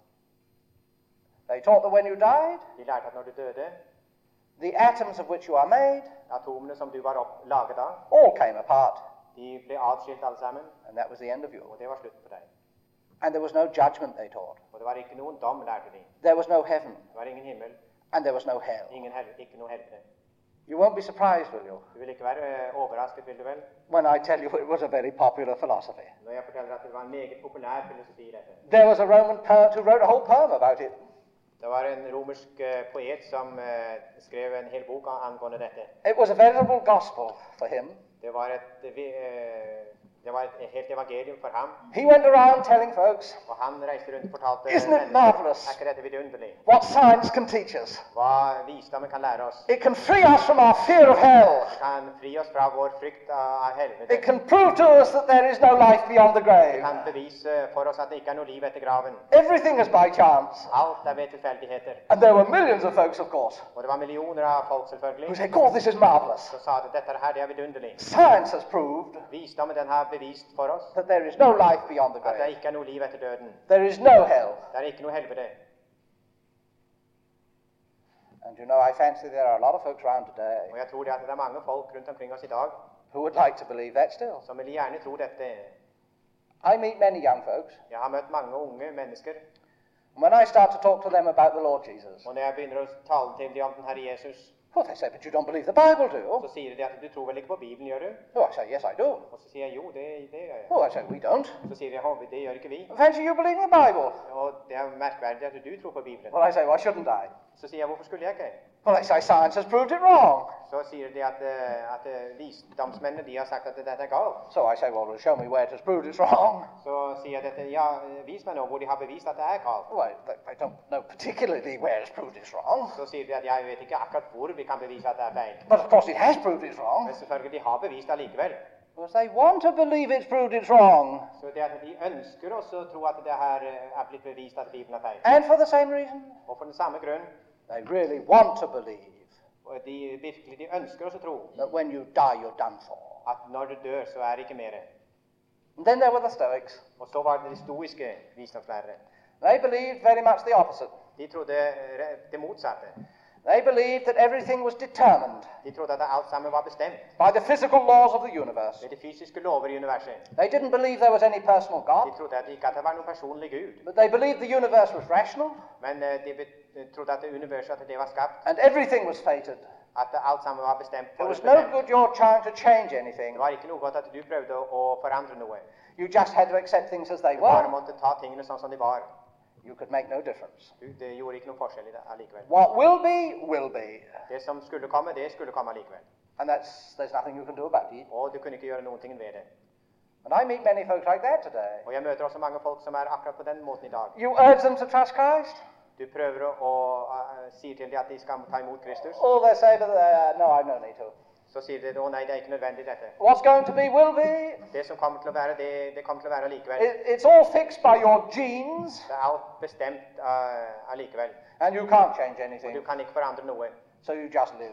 They taught that when you died, De lærte at når du døde, the atoms of which you are made atomene som du var laget av, all came apart, de ble atskilt alle sammen, and that was the end of you. og det var slutten på deg. And there was no judgment, they taught. Og det var ikke noen dom, lærte de. There was no heaven, Det var ingen himmel, and there was no hell. ikke noe helvete. You won't be surprised, will you, Du vil ikke være overrasket, vil du vel, when I tell you it was a very popular philosophy. når jeg forteller at det var en meget populær filosofi, dette. There was a Roman poet who wrote a whole poem about it. Det var en romersk poet som skrev en hel bok angående dette. It was a veritable gospel for him. Det var et helt evangelium for ham, He went around telling folks, og han reiste rundt og fortalte Isn't it marvelous? Er ikke dette vidunderlig? what science can teach us. Hva visdommen kan lære oss. It can free us from our fear of hell. Det kan fri oss fra vår frykt av helvete. It can prove to us that there is no life beyond the Det grave. kan bevise for oss at det ikke er noe liv etter graven. Everything is by chance. Alt ved tilfeldigheter. And there were millions of folks, of course, Og det var millioner av folk, who selvfølgelig, said, God, this is marvelous. som sa at dette her det er vidunderlig. Science has proved Visdommen den har bevist for oss that there is no life beyond the at det grave. ikke er noe liv etter døden. There is no hell. Det er ikke noe helvete. And you know, I fancy there are a lot of folks around today Og jeg tror det at det er mange folk rundt omkring oss i dag who would like to believe that still. som vil gjerne tro dette. I meet many young folks, Jeg har møtt mange unge mennesker, and when I start to talk to them about the Lord Jesus, og når jeg begynner å tale til dem om den Herre Jesus, well, they say, but you don't believe the Bible, do you? så sier de at du tror vel ikke på Bibelen, gjør du? Oh, I say, yes, I do. Og så sier jeg jo, det gjør jeg. Oh, I say, we don't. Så sier de, det gjør ikke vi. Fancy you believing the Bible? Og det er merkverdig at du tror på Bibelen. Well, I say, why shouldn't I? Så sier jeg, hvorfor skulle jeg ikke? Well, they say science has proved it wrong. Så sier de at visdomsmennene de har sagt at dette er galt. So I say, well, show me where it has proved it's wrong. Så sier dette, ja, vis meg nå hvor de har bevist at det er galt. Well, they don't know particularly where it's proved it's wrong. Så sier de at jeg vet ikke akkurat hvor vi kan bevise at det er feil. But of course it has proved it's wrong. Men selvfølgelig, de har bevist det allikevel. Because they want to believe it's proved it's wrong. Så det at de ønsker også å tro at det her er blitt bevist at Bibelen er feil. And for the same reason, Og for den samme grunn, they really want to believe og de ønsker også å tro that when you die, you're done for. at når du dør, så er det ikke mer. And then there were the Stoics. Og så var det de stoiske visdomslærere. They believed very much the opposite. De trodde det motsatte. They believed that everything was determined De trodde at alt sammen var bestemt by the physical laws of the universe. ved de fysiske lover i universet. They didn't believe there was any personal God, De trodde at det ikke at det var noen personlig Gud. but they believed the universe was rational Men de trodde at det universet at det var skapt, and everything was fated. at alt sammen var bestemt. There was no good your trying to change anything. Det var ikke noe godt at du prøvde å forandre noe. You just had to accept things as they Du bare were. måtte ta tingene sånn som de var. You could make no difference. Det gjorde ikke noen forskjell i det allikevel. What will be, will be. Det som skulle komme, det skulle komme allikevel. And there's nothing you can do about it. Og du kunne ikke gjøre noen ting ved det. And I meet many folks like that today. Og jeg møter også mange folk som er akkurat på den måten i dag. You urge them to trust Christ. Du prøver å si til dem at de skal ta imot Kristus. Oh, they say, but no, I've no need to. Så sier de, å nei, det er ikke nødvendig dette. What's going to be, will be. Det som kommer til å være, det kommer til å være allikevel. It's all fixed by your genes, Det er alt bestemt allikevel. and you can't change Og anything. du kan ikke forandre noe. So you just live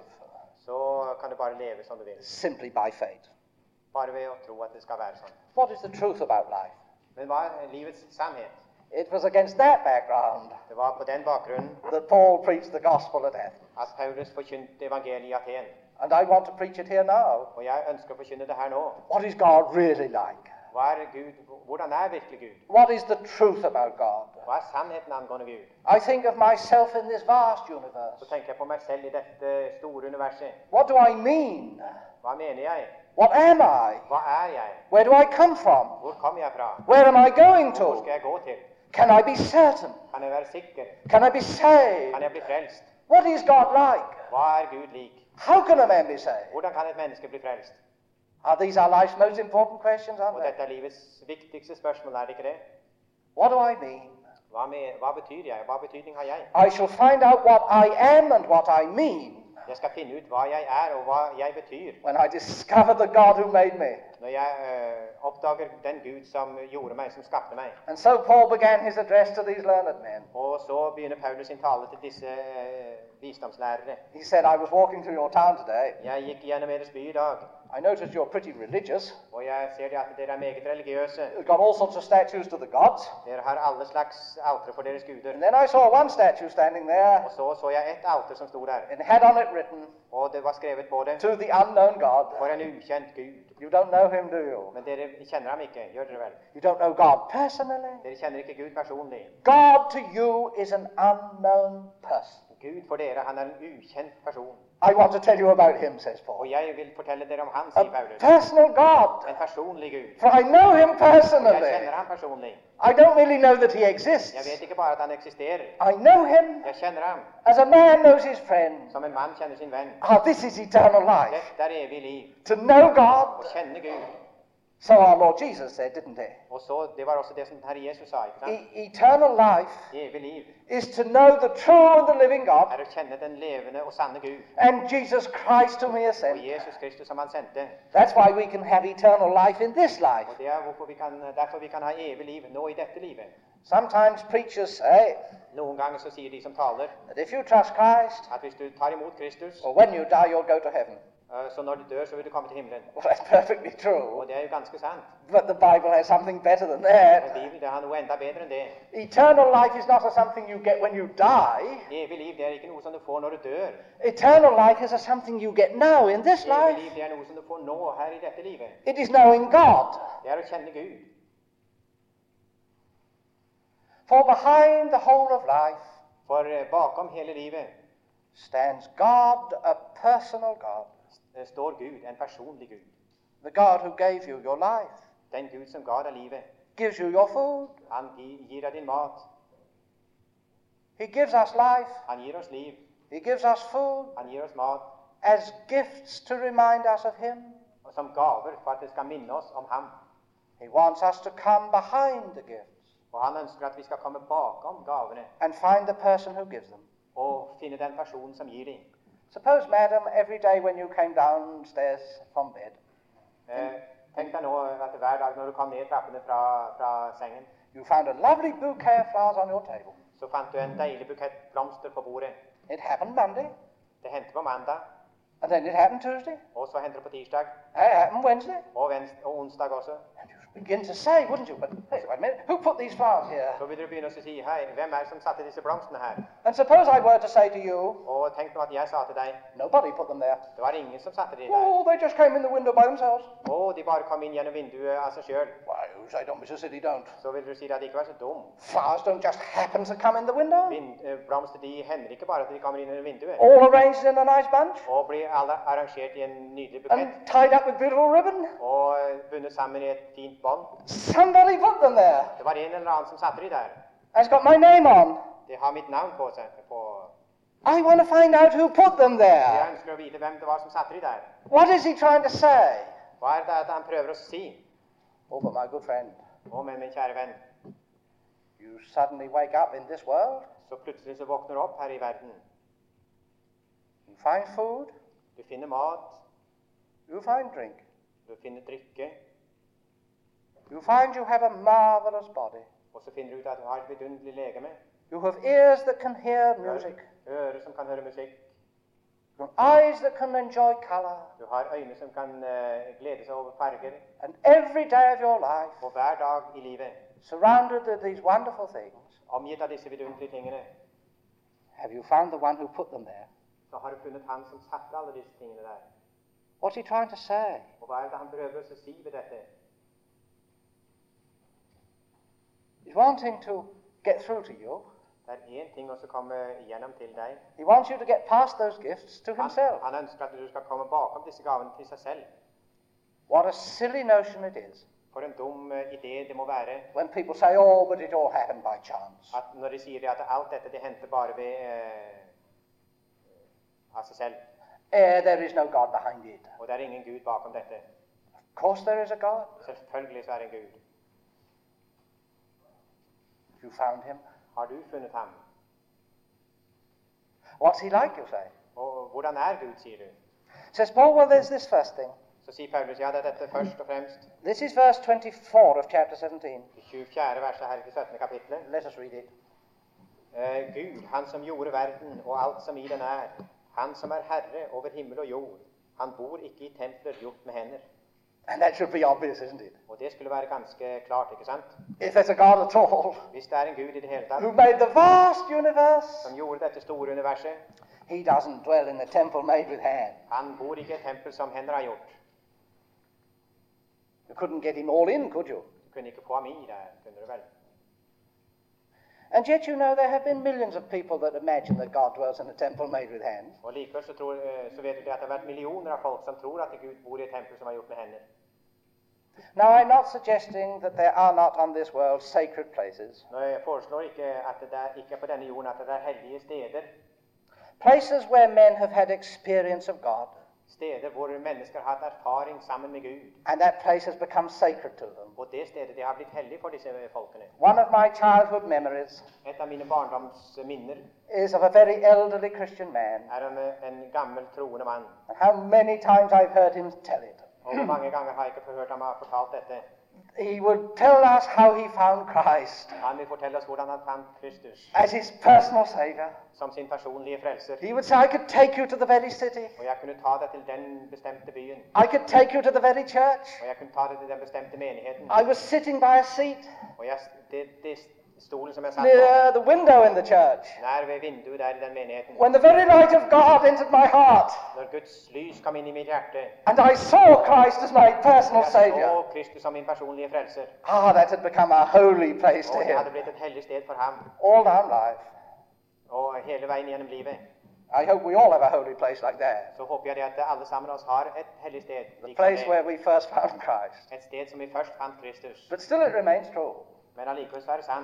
Så kan du bare leve som du vil. simply by fate. Bare ved å tro at det skal være sånn. What is the truth about life? Men hva er livets sannhet? It was against that background Det var på den bakgrunnen that Paul preached the gospel at Athens. at Paulus forkynte evangeliet i Aten. And I want to preach it here now. Og jeg ønsker å forkynne det her nå. What is God really like? Hva er Gud? Hvordan er virkelig Gud? What is the truth about God? Hva er sannheten angående Gud? I think of myself in this vast Så universe. tenker jeg på meg selv i dette store universet. What do I mean? Hva mener jeg? What am I? Hva er jeg? Where do I come from? Hvor kommer jeg fra? Where am I going Hvor to? skal jeg gå til? Can I be certain? Kan jeg være sikker? Can I be saved? Kan jeg bli frelst? What is God like? Hva er Gud lik? How can a man be saved? Hvordan kan et menneske bli frelst? These are life's most important questions, aren't Og they? dette er livets viktigste spørsmål, er det ikke det? What do I mean? Hva betyr jeg? Hva betydning har jeg? I shall find out what I am and what I mean Jeg skal finne ut hva jeg er og hva jeg betyr. when I discover the God who made me. Når jeg oppdager den Gud som gjorde meg, som skapte meg. And so Paul began his address to these learned men. Og så begynner Paulus sin tale til disse visdomslærere. He said, I was walking through your town today. Jeg gikk gjennom deres by i dag, I noticed you're pretty religious. og jeg ser det at dere er meget religiøse. You've got all sorts of statues to the gods. Dere har alle slags alter for deres guder. And then I saw one statue standing there, Og så jeg et alter som sto der, and had on it written, og det var skrevet på det, to the unknown God. for en ukjent Gud. You don't know him, do you? Men dere kjenner ham ikke, gjør dere vel? You don't know God personally? Dere kjenner ikke Gud personlig. God to you is an unknown person. Gud for dere, han er en ukjent person. I want to tell you about him, says Paul. Og jeg vil fortelle dere om han, A sier Paulus. personal God. En personlig Gud. For I know him Jeg personally. kjenner ham personlig. I don't really know that he Jeg exists. vet ikke bare at han eksisterer. I know him Jeg kjenner ham as a man knows his friend. som en mann kjenner sin venn. This is eternal life. Dette er evig liv. To know Å God. kjenne Gud. So our Lord Jesus said, didn't he? Og så, det var også det som Herre Jesus sa, ikke sant? Eternal life Evig liv is to know the true and the living God er å kjenne den levende og sanne Gud. and Jesus Christ whom he has Og sent. Jesus Kristus som han sendte. That's why we can have eternal life in this life. Og det er derfor vi kan ha evig liv nå i dette livet. Sometimes preachers say Noen ganger så sier de som taler, that if you trust Christ, at hvis du tar imot Kristus, or when you die, you'll go to heaven. så når du dør, så vil du komme til himmelen. Well, that's perfectly true. Og det er jo ganske sant. But the Bible has something better than Men that. Bibelen det har noe enda bedre enn det. Eternal life is not a something you get when you die. Evig liv det er ikke noe som du får når du dør. Eternal life is a something you get now in this Evig life. liv det er noe som du får nå her i dette livet. It is knowing God. Det er å kjenne Gud. For behind the whole of life For bakom hele livet stands God, a personal God. står Gud, en personlig Gud. The God who gave you your life, Den Gud som ga deg livet. gives you your food, Han gir deg din mat. He gives us life. Han gir oss liv. He gives us food Han gir oss mat. as gifts to remind us of him. Og som gaver for at det skal minne oss om ham. He wants us to come behind the gifts Og han ønsker at vi skal komme bakom gavene and find the person who gives them. og finne den personen som gir dem. Suppose, madam, every day when you came downstairs from bed, Tenk deg nå at hver dag når du kom ned trappene fra sengen, you found a lovely bouquet of flowers on your table. så fant du en deilig bukett blomster på bordet. It happened Monday, Det hendte på mandag, and then it happened Tuesday, og så hendte det på tirsdag, and it happened Wednesday. og onsdag også. And you begin to say, wouldn't you, but hey, wait a minute, who put these flowers here? Så vil du begynne å si, hei, hvem er det som satte disse blomstene her? And suppose I were to say to you, Og tenk nå at jeg sa til deg, nobody put them there. det var ingen som satte de der. Oh, they just came in the window by themselves. Og de bare kom inn gjennom vinduet av seg selv. Why, you say, don't be so silly, don't. Så vil du si at de ikke var så dum. Flowers don't just happen to come in the window. Blomster, de hender ikke bare at de kommer inn gjennom vinduet. All arranged in a nice bunch Og blir alle arrangert i en nydelig bukett. and tied up with beautiful ribbon. Og bundet sammen i et fint bånd. Somebody put them there. Det var en eller annen som satte de der. It's got my name on. Det har mitt navn på seg. I want to find out who put them Jeg there. ønsker å vite hvem det var som satte de der. What is he trying to say? Hva er det at han prøver å si? Oh, but my good friend, Men min kjære venn, you suddenly wake up in this world, så plutselig så våkner du opp her i verden. you find food, Du finner mat, you find drink, du finner drikke, you find you have a marvelous body, og så finner du ut at du har et vidunderlig legeme. you have ears that can hear music, Ører som kan høre musikk. you have eyes that can enjoy color, Du har øyne som kan glede seg over farger. and every day of your life, Og hver dag i livet, surrounded with these wonderful things, omgitt av disse vidunderlige tingene, have you found the one who put them there? så har du funnet han som satte alle disse tingene der. What's he trying to say? Og hva er det han prøver å si ved dette? He's wanting to get through to you. Det er én ting å komme igjennom til deg. He wants you to get past those gifts to himself. Han ønsker at du skal komme bakom disse gavene til seg selv. What a silly notion it is For en dum idé det må være when people say, oh, but it all happened by chance. at når de sier at alt dette det hendte bare ved av seg selv. There is no God behind it. Og det er ingen Gud bakom dette. Of course there is a God. Selvfølgelig så er det en Gud. You found him. Har du funnet ham? What's he like, you say? Og hvordan er Gud, sier du? Says Paul, well, there's this first thing. Så sier Paulus, ja, det er dette først og fremst. This is verse 24 of chapter 17. Det 24. verset her i det 17. kapitlet. Let us read it. Gud, han som gjorde verden og alt som i den er, han som er herre over himmel og jord, han bor ikke i templer gjort med hender. And that should be obvious, isn't it? Og det skulle være ganske klart, ikke sant? If there's a God at all Hvis det er en Gud i det hele tatt, who made the vast universe, som gjorde dette store universet, he doesn't dwell in a temple made with hands. han bor ikke i et tempel som hender har gjort. You couldn't get him all in, could you? Du kunne ikke få ham i der, kunne du vel? And yet, you know, there have been millions of people that imagine that God dwells in a temple made with hands. Og likevel så vet du det at det har vært millioner av folk som tror at Gud bor i et tempel som har gjort med hender. Now, I'm not suggesting that there are not on this world sacred places, Nå, jeg foreslår ikke at det ikke er på denne jorden at det er hellige steder, places where men have had experience of God, steder hvor mennesker har hatt erfaring sammen med Gud, and that place has become sacred to them. og det stedet det har blitt hellig for disse folkene. One of my childhood memories Et av mine barndomsminner is of a very elderly Christian man, er om en gammel troende mann. and how many times I've heard him tell it. Og hvor mange ganger har jeg ikke hørt ham ha fortalt dette? He would tell us how he found Christ Han vil fortelle oss hvordan han fant Kristus as his personal Savior. som sin personlige frelser. He would say, I could take you to the very city. Og jeg kunne ta deg til den bestemte byen. I could take you to the very church. Og jeg kunne ta deg til den bestemte menigheten. I was sitting by a seat Og det stolen som jeg satt near the window in the church på, nær ved vinduet der i den menigheten. when the very light of God entered my heart Når Guds lys kom inn i mitt hjerte, and I saw Christ as my personal jeg Savior. så Kristus som min personlige frelser. That had become a holy place to Og det him hadde blitt et hellig sted for ham. all down life. Og hele veien gjennom livet. I hope we all have a holy place like that. Så håper jeg det at alle sammen av oss har et hellig sted. The lik som place det. where we first found Christ. Et sted som vi først fant Kristus. But still it remains true. Men allikevel så er det sant.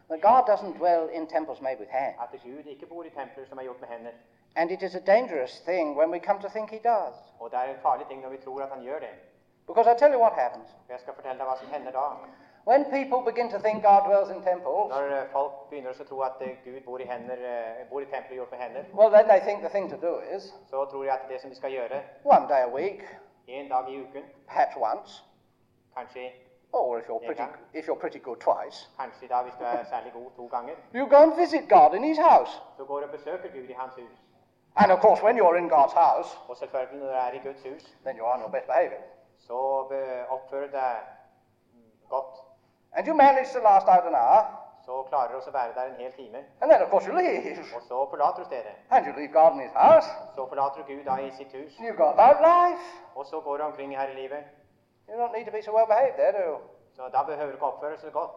that God doesn't dwell in temples made with hands. At Gud ikke bor i templer som er gjort med hender. And it is a dangerous thing when we come to think he does. Og det er en farlig ting når vi tror at han gjør det. Because I tell you what happens. Jeg skal fortelle deg hva som hender da. When people begin to think God dwells in temples, Når folk begynner å tro at Gud bor i templer gjort med hender, well, then they think the thing to do is så tror jeg at det som de skal gjøre one day a week, en dag i uken, perhaps once, kanskje or if you're pretty good twice, kanskje da hvis du er særlig god 2 ganger, you go and visit God in his house. så går du og besøker Gud i hans hus. And of course, when you're in God's house, Og selvfølgelig når du er i Guds hus, then you're on your best behavior. så oppfører du deg godt. And you manage to last out an hour, Så klarer du også å være der en hel time. and then of course you leave. Og så forlater du stedet. And you leave God in his house, Så forlater du Gud da i sitt hus. and you go about life. Og så går du omkring her i livet. You don't need to be so well behaved there, do you? Så da behøver du ikke oppføre deg så godt.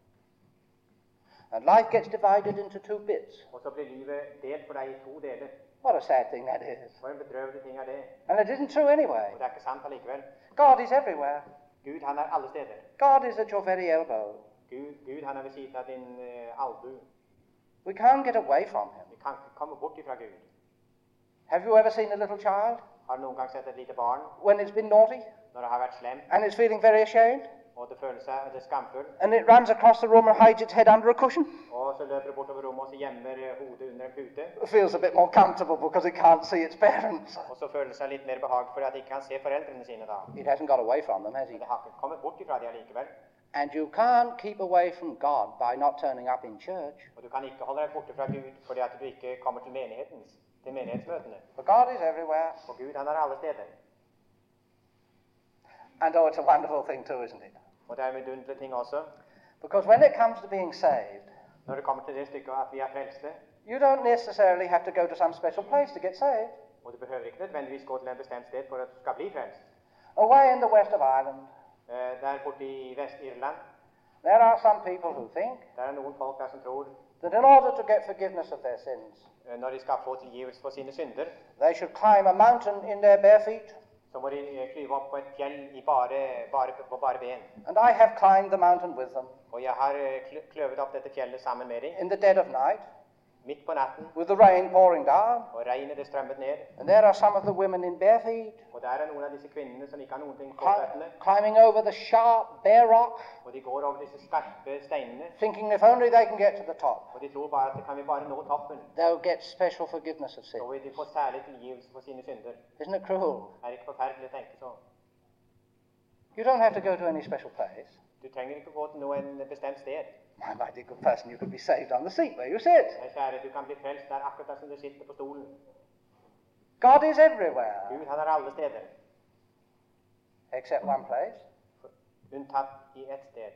And life gets divided into 2 bits. Og så blir livet delt for deg i 2 deler. What a sad thing that is. For en bedrøvelig ting er det. And it isn't true anyway. Og det er ikke sant allikevel. God is everywhere. Gud, han er alle steder. God is at your very elbow. Gud, han er ved siden av din albu. We can't get away from him. Vi kan ikke komme bort ifra Gud. Have you ever seen a little child Har du noen gang sett et lite barn when it's been naughty når det har vært slemt, and it's feeling very ashamed, og det føler seg det er skamfullt, and it runs across the room and hides its head under a cushion? og så løper det bortover rommet og så gjemmer hodet under en pute, It feels a bit more comfortable because it can't see its parents. og så føler det seg litt mer behag fordi at det ikke kan se foreldrene sine da. It hasn't got away from them, has Men it? det har ikke kommet bort ifra det allikevel. And you can't keep away from God by not turning up in church. Og du kan ikke holde deg borte fra Gud fordi at du ikke kommer til menighetsmøtene. For God is everywhere. For Gud, han er alle steder. And oh, it's a wonderful thing too, isn't it? Og det er en vidunderlig ting også, Because when it comes to being saved, når det kommer til det stykket at vi er frelste, you don't necessarily have to go to some special place to get saved. og du behøver ikke nødvendigvis gå til en bestemt sted for at du skal bli frelst. Away in the west of Ireland, Der borte i Vest-Irland, there are some people who think der er noen folk der som tror, that in order to get forgiveness of their sins, når de skal få tilgivelse for sine synder, they should climb a mountain in their bare feet. så må de klyve opp på et fjell på bare ben. And I have climbed the mountain with them Og jeg har kløvet opp dette fjellet sammen med dem, in the dead of night, midt på natten, with the rain pouring down. og regnet det strømmet ned. And there are some of the women in bare feet, Og der er noen av disse kvinnene som ikke har noen ting på føttene, climbing over the sharp, bare rock, og de går over disse skarpe steinene, thinking if only they can get to the top, og de tror bare at kan vi bare nå toppen, they'll get special forgiveness of sin. så vil de få særlig tilgivelse for sine synder. Isn't it cruel? Er det ikke forferdelig å tenke så? You don't have to go to any special place. Du trenger ikke gå til noen bestemt sted. My mighty good person, you could be saved on the seat where you sit. Nei, kjære, du kan bli frelst der akkurat der som du sitter på stolen. God is everywhere, Gud, han er alle steder, except one place. unntatt i ett sted.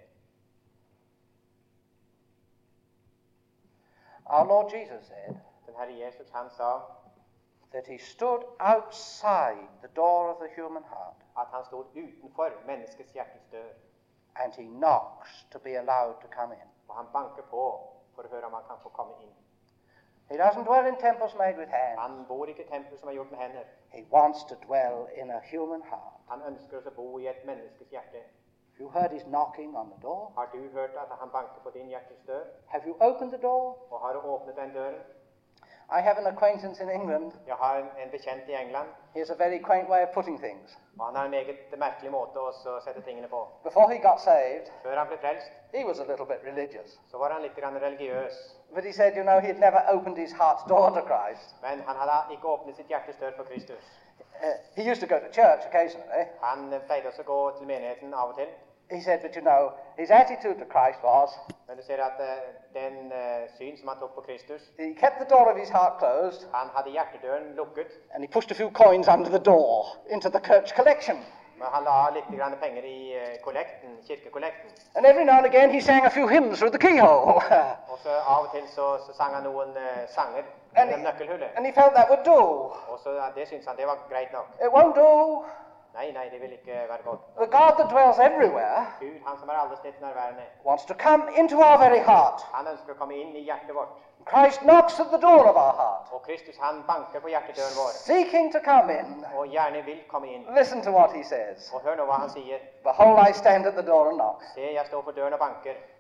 Our Lord Jesus said Den Herre Jesus, han sa that he stood outside the door of the human heart, at han stod utenfor menneskets hjertets dør, and he knocks to be allowed to come in. og han banker på for å høre om han kan få komme inn. He doesn't dwell in temples made with hands. Han bor ikke i templer som er gjort med hender. He wants to dwell in a human heart. Han ønsker å bo i et menneskes hjerte. You heard his knocking on the door. Har du hørt at han banker på din hjertes dør? Have you opened the door? Og har du åpnet den døren? I have an acquaintance in England. Jeg har en bekjent i England, He has a very quaint way of putting things. og han har en meget merkelig måte også å sette tingene på. Before he got saved, Før han ble frelst, he was a little bit religious. så var han litt grann religiøs. But he said, you know, he'd never opened his heart's door to Christ. Men han hadde ikke åpnet sitt hjertes dør for Kristus. He used to go to church occasionally. Han pleide også å gå til menigheten av og til. He said, but you know, his attitude to Christ was, Men du ser at den syn som han tok på Kristus, he kept the door of his heart closed, han hadde hjertedøren lukket, and he pushed a few coins under the door into the church collection. men han la litt grann penger i kirkekollekten. And every now and again he sang a few hymns through the keyhole. Og så av og til så sang han noen sanger And gjennom nøkkelhullet. and he felt that would do. Og så det syntes han det var greit nok. It won't do. Nei, det vil ikke være godt. The God that dwells everywhere Gud, han som er alle steder nærværende, wants to come into our very heart. han ønsker å komme inn i hjertet vårt. Christ knocks at the door of our heart, Og Kristus, han banker på hjertedøren vår, seeking to come in. og gjerne vil komme inn. Listen to what he says. Og hør nå hva han sier. Behold, I stand at the door and knock. Se, jeg står for døren og banker.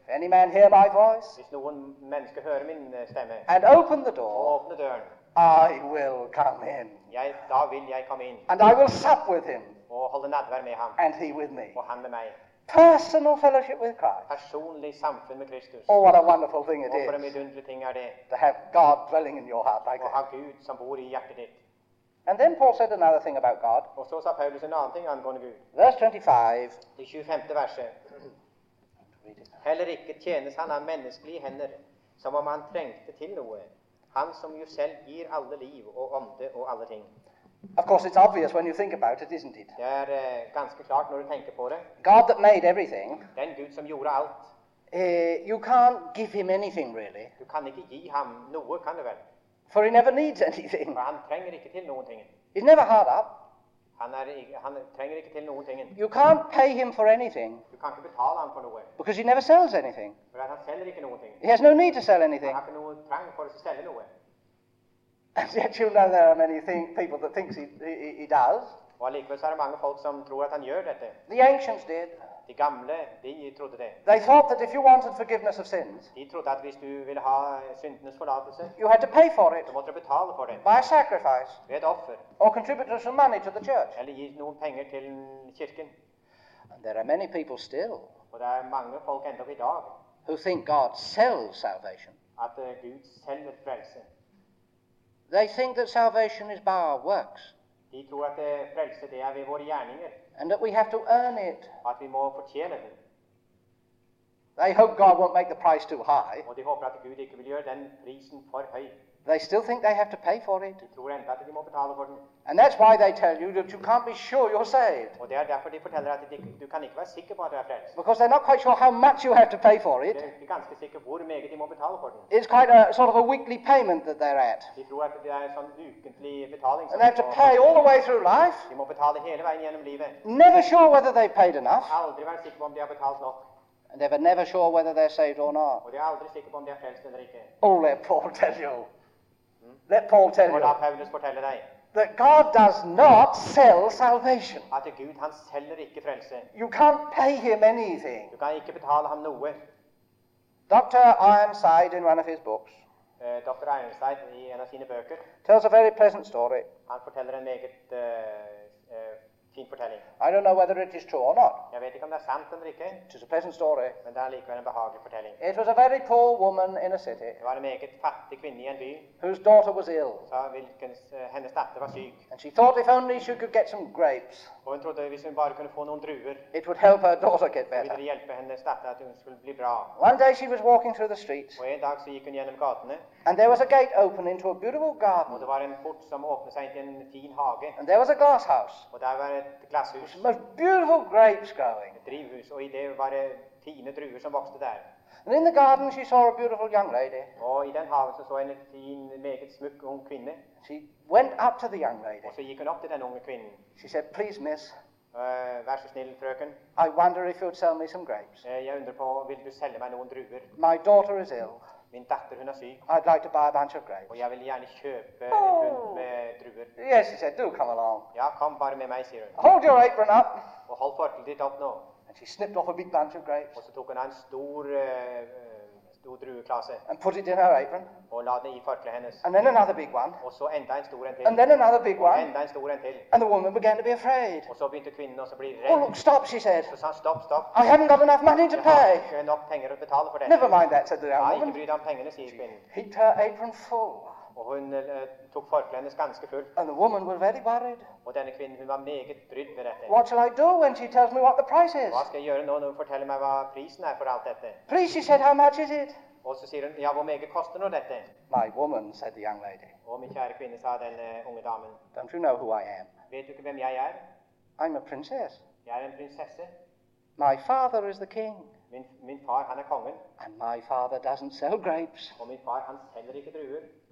If any man hear my voice Hvis noen mennesker hører min stemme and open the og door, åpner døren, I will come in, da vil jeg komme inn and I will sup with him, og holde nadvær med ham, and he with me. og han med meg. Personal fellowship with Christ. Personlig samfunn med Kristus. Oh, what a wonderful thing it Og for en is vidunderlig ting er det to have God dwelling in your heart like å ha that. Gud som bor i hjertet ditt. And then Paul said another thing about God. Og så sa Paulus en annen ting angående Gud. Verse 25. I 25. verset. Heller ikke tjenes han av menneskelige hender, som om han trengte til noe. Han som jo selv gir alle liv og ånde og alle ting. Of course, it's obvious when you think about it, isn't it? Det er ganske klart når du tenker på det. God that made everything, Den Gud som gjorde alt. you can't give him anything really, Du kan ikke gi ham noe, kan du vel? for he never needs anything. For han trenger ikke til noen ting. He's never hard up. Han trenger ikke til noen ting. You can't pay him for anything Du kan ikke betale ham for noe. because he never sells anything. For han selger ikke noen ting. He has no need to sell Han anything. har ikke noe trang for å selge noe. And yet you know there are many people that thinks he does. Og allikevel så er det mange folk som tror at han gjør dette. The ancients did. De gamle, de trodde det. They thought that if you wanted forgiveness of sins, De trodde at hvis du ville ha syndenes forlatelse, you had to pay for it så måtte du betale for det by a sacrifice ved et offer, or contribute some money to the church. eller gi noen penger til kirken. And there are many people still Og det er mange folk enda i dag who think God sells salvation. at Gud selger frelse. They think that salvation is by our works De tror at frelse det er ved våre gjerninger, and that we have to earn it. at vi må fortjene det. They hope God won't make the price too high. Og de håper at Gud ikke vil gjøre den prisen for høy. They still think they have to pay for it. De tror enda at de må betale for den. And that's why they tell you that you can't be sure you're saved, Og det er derfor de forteller at du kan ikke være sikker på at du er frelst. because they're not quite sure how much you have to pay for De it. er ikke ganske sikre hvor meget de må betale for den. It's quite a sort of a weekly payment that they're at. De tror at det er en sånn ukentlig betaling. And they have to pay all the way through life, De må betale hele veien gjennom livet. never sure whether they've paid enough, Aldri være sikker på om de har betalt nok. and they're never sure whether they're saved or not. Og de er aldri sikre på om de er frelst eller ikke. Oh, let Paul tell you. Let Paul tell Og you da Paulus forteller deg that God does not sell salvation. at Gud han selger ikke frelse. You can't pay him anything. Du kan ikke betale ham noe. Dr. Ironside, in one of his books, Dr. Eirenstein i en av sine bøker tells a very pleasant story. han forteller en meget fin fortelling. I don't know whether it is true or not. Jeg vet ikke om det er sant eller ikke, It is a pleasant story. men det er likevel en behagelig fortelling. It was a very poor woman in a city Det var en meget fattig kvinne i en by, whose daughter was ill, hennes datter var syk. and she thought if only she could get some grapes, Og hun trodde hvis hun bare kunne få noen druer, it would help her daughter get så ville better. det hjelpe hennes datter at hun skulle bli bra. One day she was walking through the streets, Og en dag så gikk hun gjennom gatene, and there was a gate open into a beautiful og garden, det var en port som åpnet seg inn til en fin hage. and there was a glass house, Og der var et glasshus, the most beautiful grapes growing. et drivhus, og i det var det fine druer som vokste der. And in the garden she saw a beautiful young lady. Og i den haven så en fin, meget smukk ung kvinne. She went up to the young lady. Og så gikk hun opp til den unge kvinnen. She said, "Please, miss, Vær så snill, frøken. I wonder if you'd sell me some grapes. Jeg undrer på, vil du selge meg noen druer? My daughter is ill. Min datter, hun er syk, I'd like to buy a bunch of grapes." og jeg vil gjerne kjøpe en hund med druer. Yes, she said, "Do come along. Ja, kom bare med meg, sier hun. Hold your apron up." Og hold forkleet ditt opp nå. And she snipped off a big bunch of grapes Og så tok hun en stor drueklasse and put it in her apron. og la den i forkleet hennes. And then another big one. Og så enda en stor en til. And then another big Og one. enda en stor en til. And the woman began to be afraid. Og så begynte kvinnen også å bli "Oh, redd. look, stop," she said. Så sa han stopp, stopp. "I haven't got enough money to Jeg har pay." ikke nok penger å betale for det. "Never mind that," said the Ja, young ikke woman. bry deg om pengene, sier kvinnen. Heaped her apron full. Og hun tok forkleet hennes ganske fullt. And the woman was very worried. Og denne kvinnen hun var meget brydd ved dette. "What shall I do when she tells me what the price is?" Hva skal jeg gjøre nå når hun forteller meg hva prisen er for alt dette? "Please," she said, "how much is it?" Og så sier hun, ja, hvor meget koster nå dette? "My woman," said the young lady, Og min kjære kvinne, sa den unge damen, "don't you know who I am? vet du ikke hvem jeg er? I'm a princess. Jeg er en prinsesse. My father is the king, Min far, han er kongen. and my father doesn't sell grapes. Og min far, han selger ikke druer.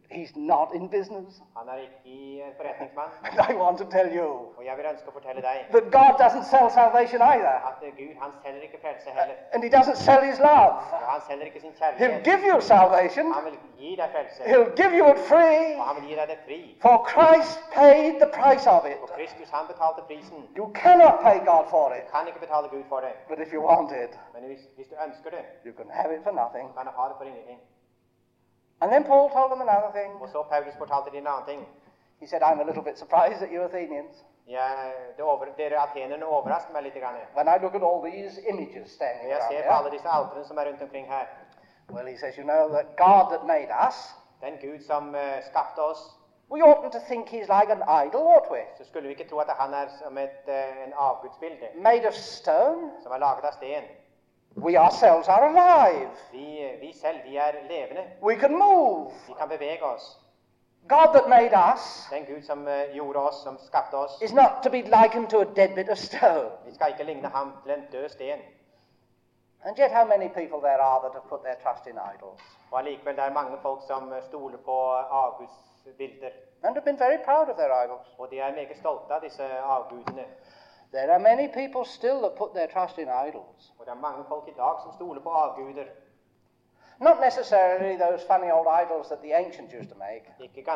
He's not in business. Han er ikke en forretningsmann. And I want to tell you Og jeg vil ønske å fortelle deg that God doesn't sell salvation either. at Gud, han selger ikke frelse heller. And he doesn't sell his love. Og han selger ikke sin He'll kjærlighet. give you salvation. Han vil gi deg frelse. He'll give you it free. Og han vil gi deg det fri. For Christ paid the price of it. Og Kristus, han betalte prisen. You cannot pay God for it. Du kan ikke betale Gud for det. But if you want it, Men hvis du ønsker det, you can have it for nothing. kan du ha det for ingenting. And then Paul told them another thing. Og så Paulus fortalte de en annen ting. He said, I'm a little bit surprised at you Athenians. Dere atenerne overrasker meg litt. When I look at all these images standing Når jeg around ser på here, alle disse altrene som er rundt omkring her. well, he says, you know that God that made us, Den Gud som skapte oss, we oughtn't to think he's like an idol, ought we? så skulle vi ikke tro at han er som en avgudsbilde Made of stone. som er laget av sten. We ourselves are alive. Vi selv, vi er levende. We can move. Vi kan bevege oss. God that made us Den Gud som gjorde oss, som skapte oss, is not to be likened to a dead bit of stone. vi skal ikke ligne ham til en død sten. And yet how many people there are that have put their trust in idols Og allikevel, det er mange folk som stoler på avgudsbilder. and have been very proud of their idols. Og de er meget stolte av disse avgudene. There are many people still that put their trust in idols. Og det er mange folk i dag som stoler på avguder. Not necessarily those funny old idols that the ancients used to make,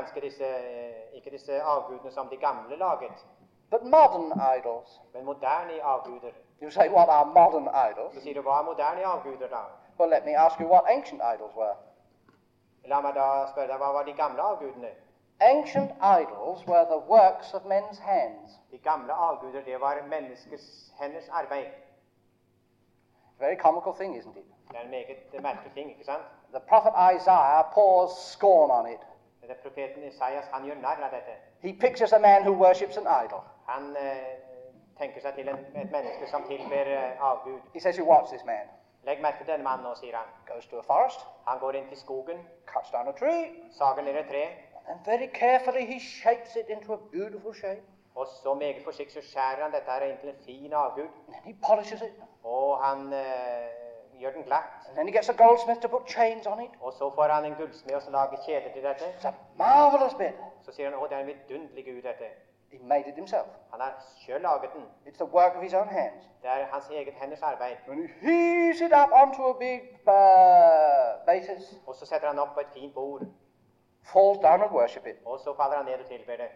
Ikke disse avgudene som de gamle laget, but modern idols. men moderne avguder. You say, what are modern idols? Så sier du, hva er moderne avguder da? Well, let me ask you what ancient idols were. La meg da spørre deg, hva var de gamle avgudene? Ancient idols were the works of men's hands. De gamle avguder, det var menneskers henders arbeid. Very comical thing, isn't it? Det er en meget merkelig ting, ikke sant? The prophet Isaiah pours scorn on it. Det er profeten Isaias, han gjør narr av dette. He pictures a man who worships an idol. Han tenker seg til et menneske som tilber avgud. He says, you watch this man. Legg merke til denne mannen nå, sier han. Goes to a forest, Han går inn til skogen, cuts down a tree, sager ned et tre, and very carefully he shapes it into a beautiful shape. og så meget forsiktig så skjærer han dette her inn til en fin avgud. And then he polishes it. Og han gjør den glatt. And then he gets a goldsmith to put chains on it. Og så får han en gullsmed og så lager kjeder til dette. It's a marvelous bit. Så sier han, å, det er en vidunderlig Gud dette. He made it himself. Han har selv laget den. It's the work of his own hands. Det er hans eget henders arbeid. And he heaves it up onto a big basis, Og så setter han opp på et fint bord. falls down and worship it. Og så faller han ned og tilber det.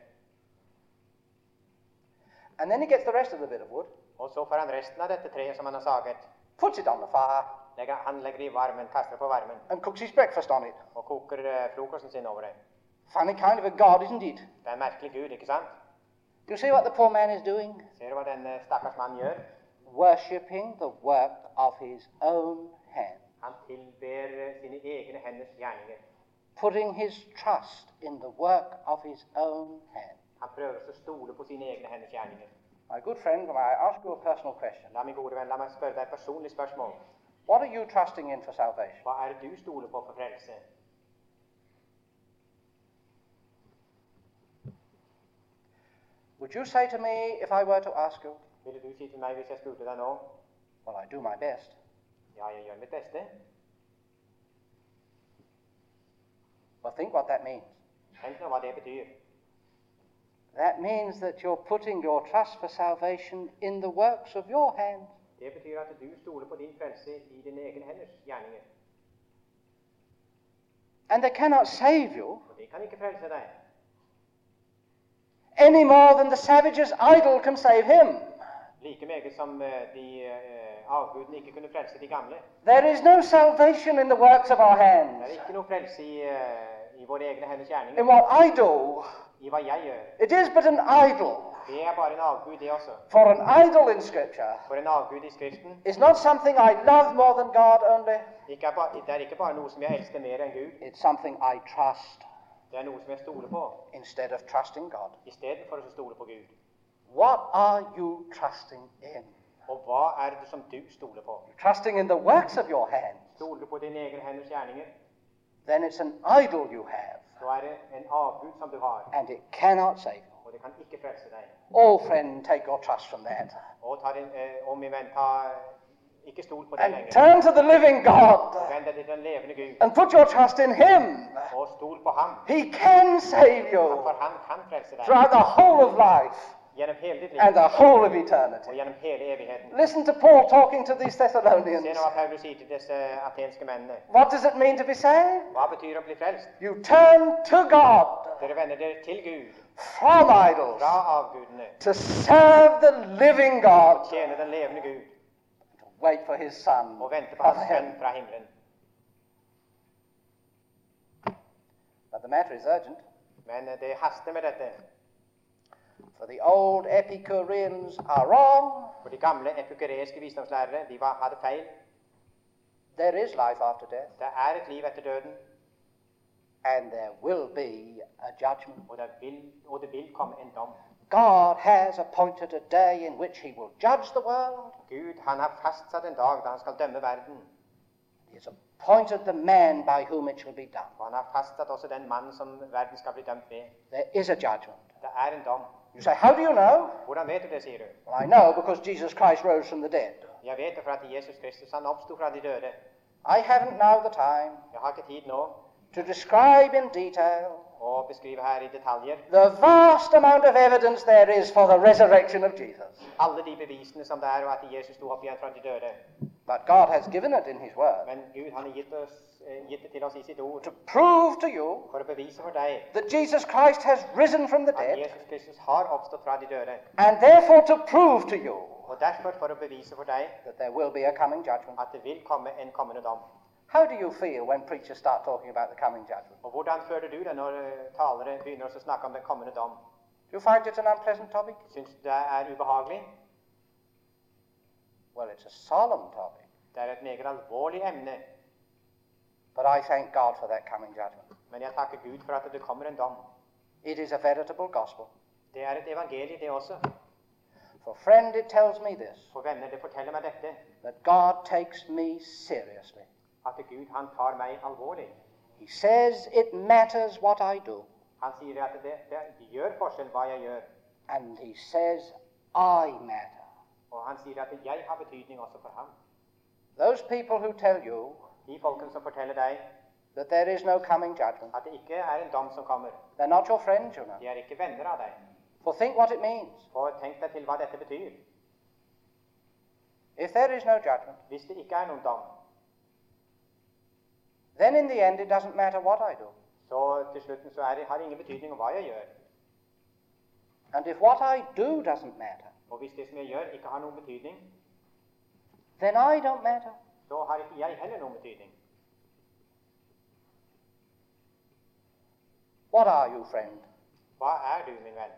And then he gets the rest of the bit of wood, Og så får han resten av dette treet som han har saget. puts it on the fire, Han legger det i varmen, kaster det på varmen. and cooks his breakfast on it. Og koker frokosten sin over det. Funny kind of a God, isn't it? Det er en merkelig Gud, ikke sant? Do you see what the poor man is doing? Ser du hva denne stakkars mannen gjør? Worshipping the work of his own hand. Han tilber sine egne henders gjerninger. Putting his trust in the work of his own hand. Han prøver å stole på sine egne henders gjerninger. My good friend, may I ask you a personal question? La min gode venn, la meg spørre deg et personlig spørsmål. What are you trusting in for salvation? Hva er det du stoler på for frelse? Would you say to me, if I were to ask you, Ville du si til meg hvis jeg spurte deg nå? well, I do my best. Ja, jeg gjør mitt beste. Well, think what that means. Tenk nå hva det betyr. That means that you're putting your trust for salvation in the works of your hands. Det betyr at du stoler på din frelse i dine egne henders gjerninger. And they cannot save you Og det kan ikke frelse deg. any more than the savage's idol can save him. Like meget som de avgudene ikke kunne frelse de gamle. There is no salvation in the works of our Det hands. er ikke noe frelse i våre egne henders In gjerninger. what I do, I hva jeg gjør. it is but an idol. Det er bare en avgud, det også. For an idol in Scripture For en avgud i Skriften is not something I love more than God only. det er ikke bare noe som jeg elsker mer enn Gud. It's something I trust Det er noe som jeg stoler på, instead of trusting God. istedenfor å stole på Gud. What are you trusting in? Og hva er det som du stoler på? Trusting in the works of your hands. Stoler du på dine egne henders gjerninger, Then it's an idol you have, så er det en avgud som du har, and it cannot save you. og det kan ikke frelse deg. Oh, friend, take your trust from that. Og min venn, Ikke stol på det and lenger. turn to the living God Vend deg til den levende Gud, and put your trust in Him. og stol på ham. He can save you For han kan frelse deg throughout the whole of life gjennom hele ditt liv and the whole of eternity. og gjennom hele evigheten. Listen to Paul talking to these Se Thessalonians. nå hva Paulus sier til disse atenske mennene. What does it mean to be saved? Hva betyr å bli frelst? You turn to God Dere vender dere til Gud from idols fra avgudene to serve the living God, og tjene den levende Gud to wait for His Son og vente på from hans sønn heaven. fra himmelen. But the matter is urgent, Men det haster med dette, for the old Epicureans are wrong. for de gamle epikureiske visdomslærere de hadde feil. There is life after death, Det er et liv etter døden, and there will be a judgment. og det vil komme en dom. God has appointed a day in which He will judge the world. Gud han har fastsatt en dag da han skal dømme verden, He has appointed the man by whom it shall be done. og han har fastsatt også den mann som verden skal bli dømt ved. There is a judgment. Det er en dom. You say, how do you know? Hvordan vet du det, sier du? Well, I know because Jesus Christ rose from the dead. Jeg vet det for at Jesus Kristus han oppstod fra de døde. I haven't now the time Jeg har ikke tid nå to describe in detail å beskrive her i detaljer the vast amount of evidence there is for the resurrection of Jesus. alle de bevisene som det er, og at Jesus sto opp igjen fra de døde. But God has given it in His Word Men Gud han har gitt det til oss i sitt ord to prove to you for å bevise for deg that Jesus Christ has risen from the at dead, Jesus Kristus har oppstått fra de døde, and therefore to prove to you og derfor for å bevise for deg that there will be a coming judgment. at det vil komme en kommende dom. How do you feel when preachers start talking about the coming judgment? Og hvordan føler du det når talere begynner å snakke om den kommende dom? Do you find it an unpleasant topic? Syns du det er ubehagelig? Well, it's a solemn topic, Det er et meget alvorlig emne, but I thank God for that coming judgment. men jeg takker Gud for at det kommer en dom. It is a veritable gospel. Det er et evangelie, det også. For friend, it tells me this, For venner, det forteller meg dette, that God takes me seriously. at Gud han tar meg alvorlig. He says it matters what I do, Han sier at det gjør forskjell hva jeg gjør, and He says I matter. og han sier at jeg har betydning også for ham. Those people who tell you De folkene som forteller deg that there is no coming judgment, at det ikke er en dom som kommer, they're not your friends, you know. de er ikke venner av deg. For think what it means. For tenk deg til hva dette betyr. If there is no judgment, Hvis det ikke er noen dom, then in the end it doesn't matter what I do. så til slutten så har det ingen betydning om hva jeg gjør. And if what I do doesn't matter, Og hvis det som jeg gjør ikke har noen betydning, then I don't matter. så har ikke jeg heller noen betydning. What are you, friend? Hva er du, min venn?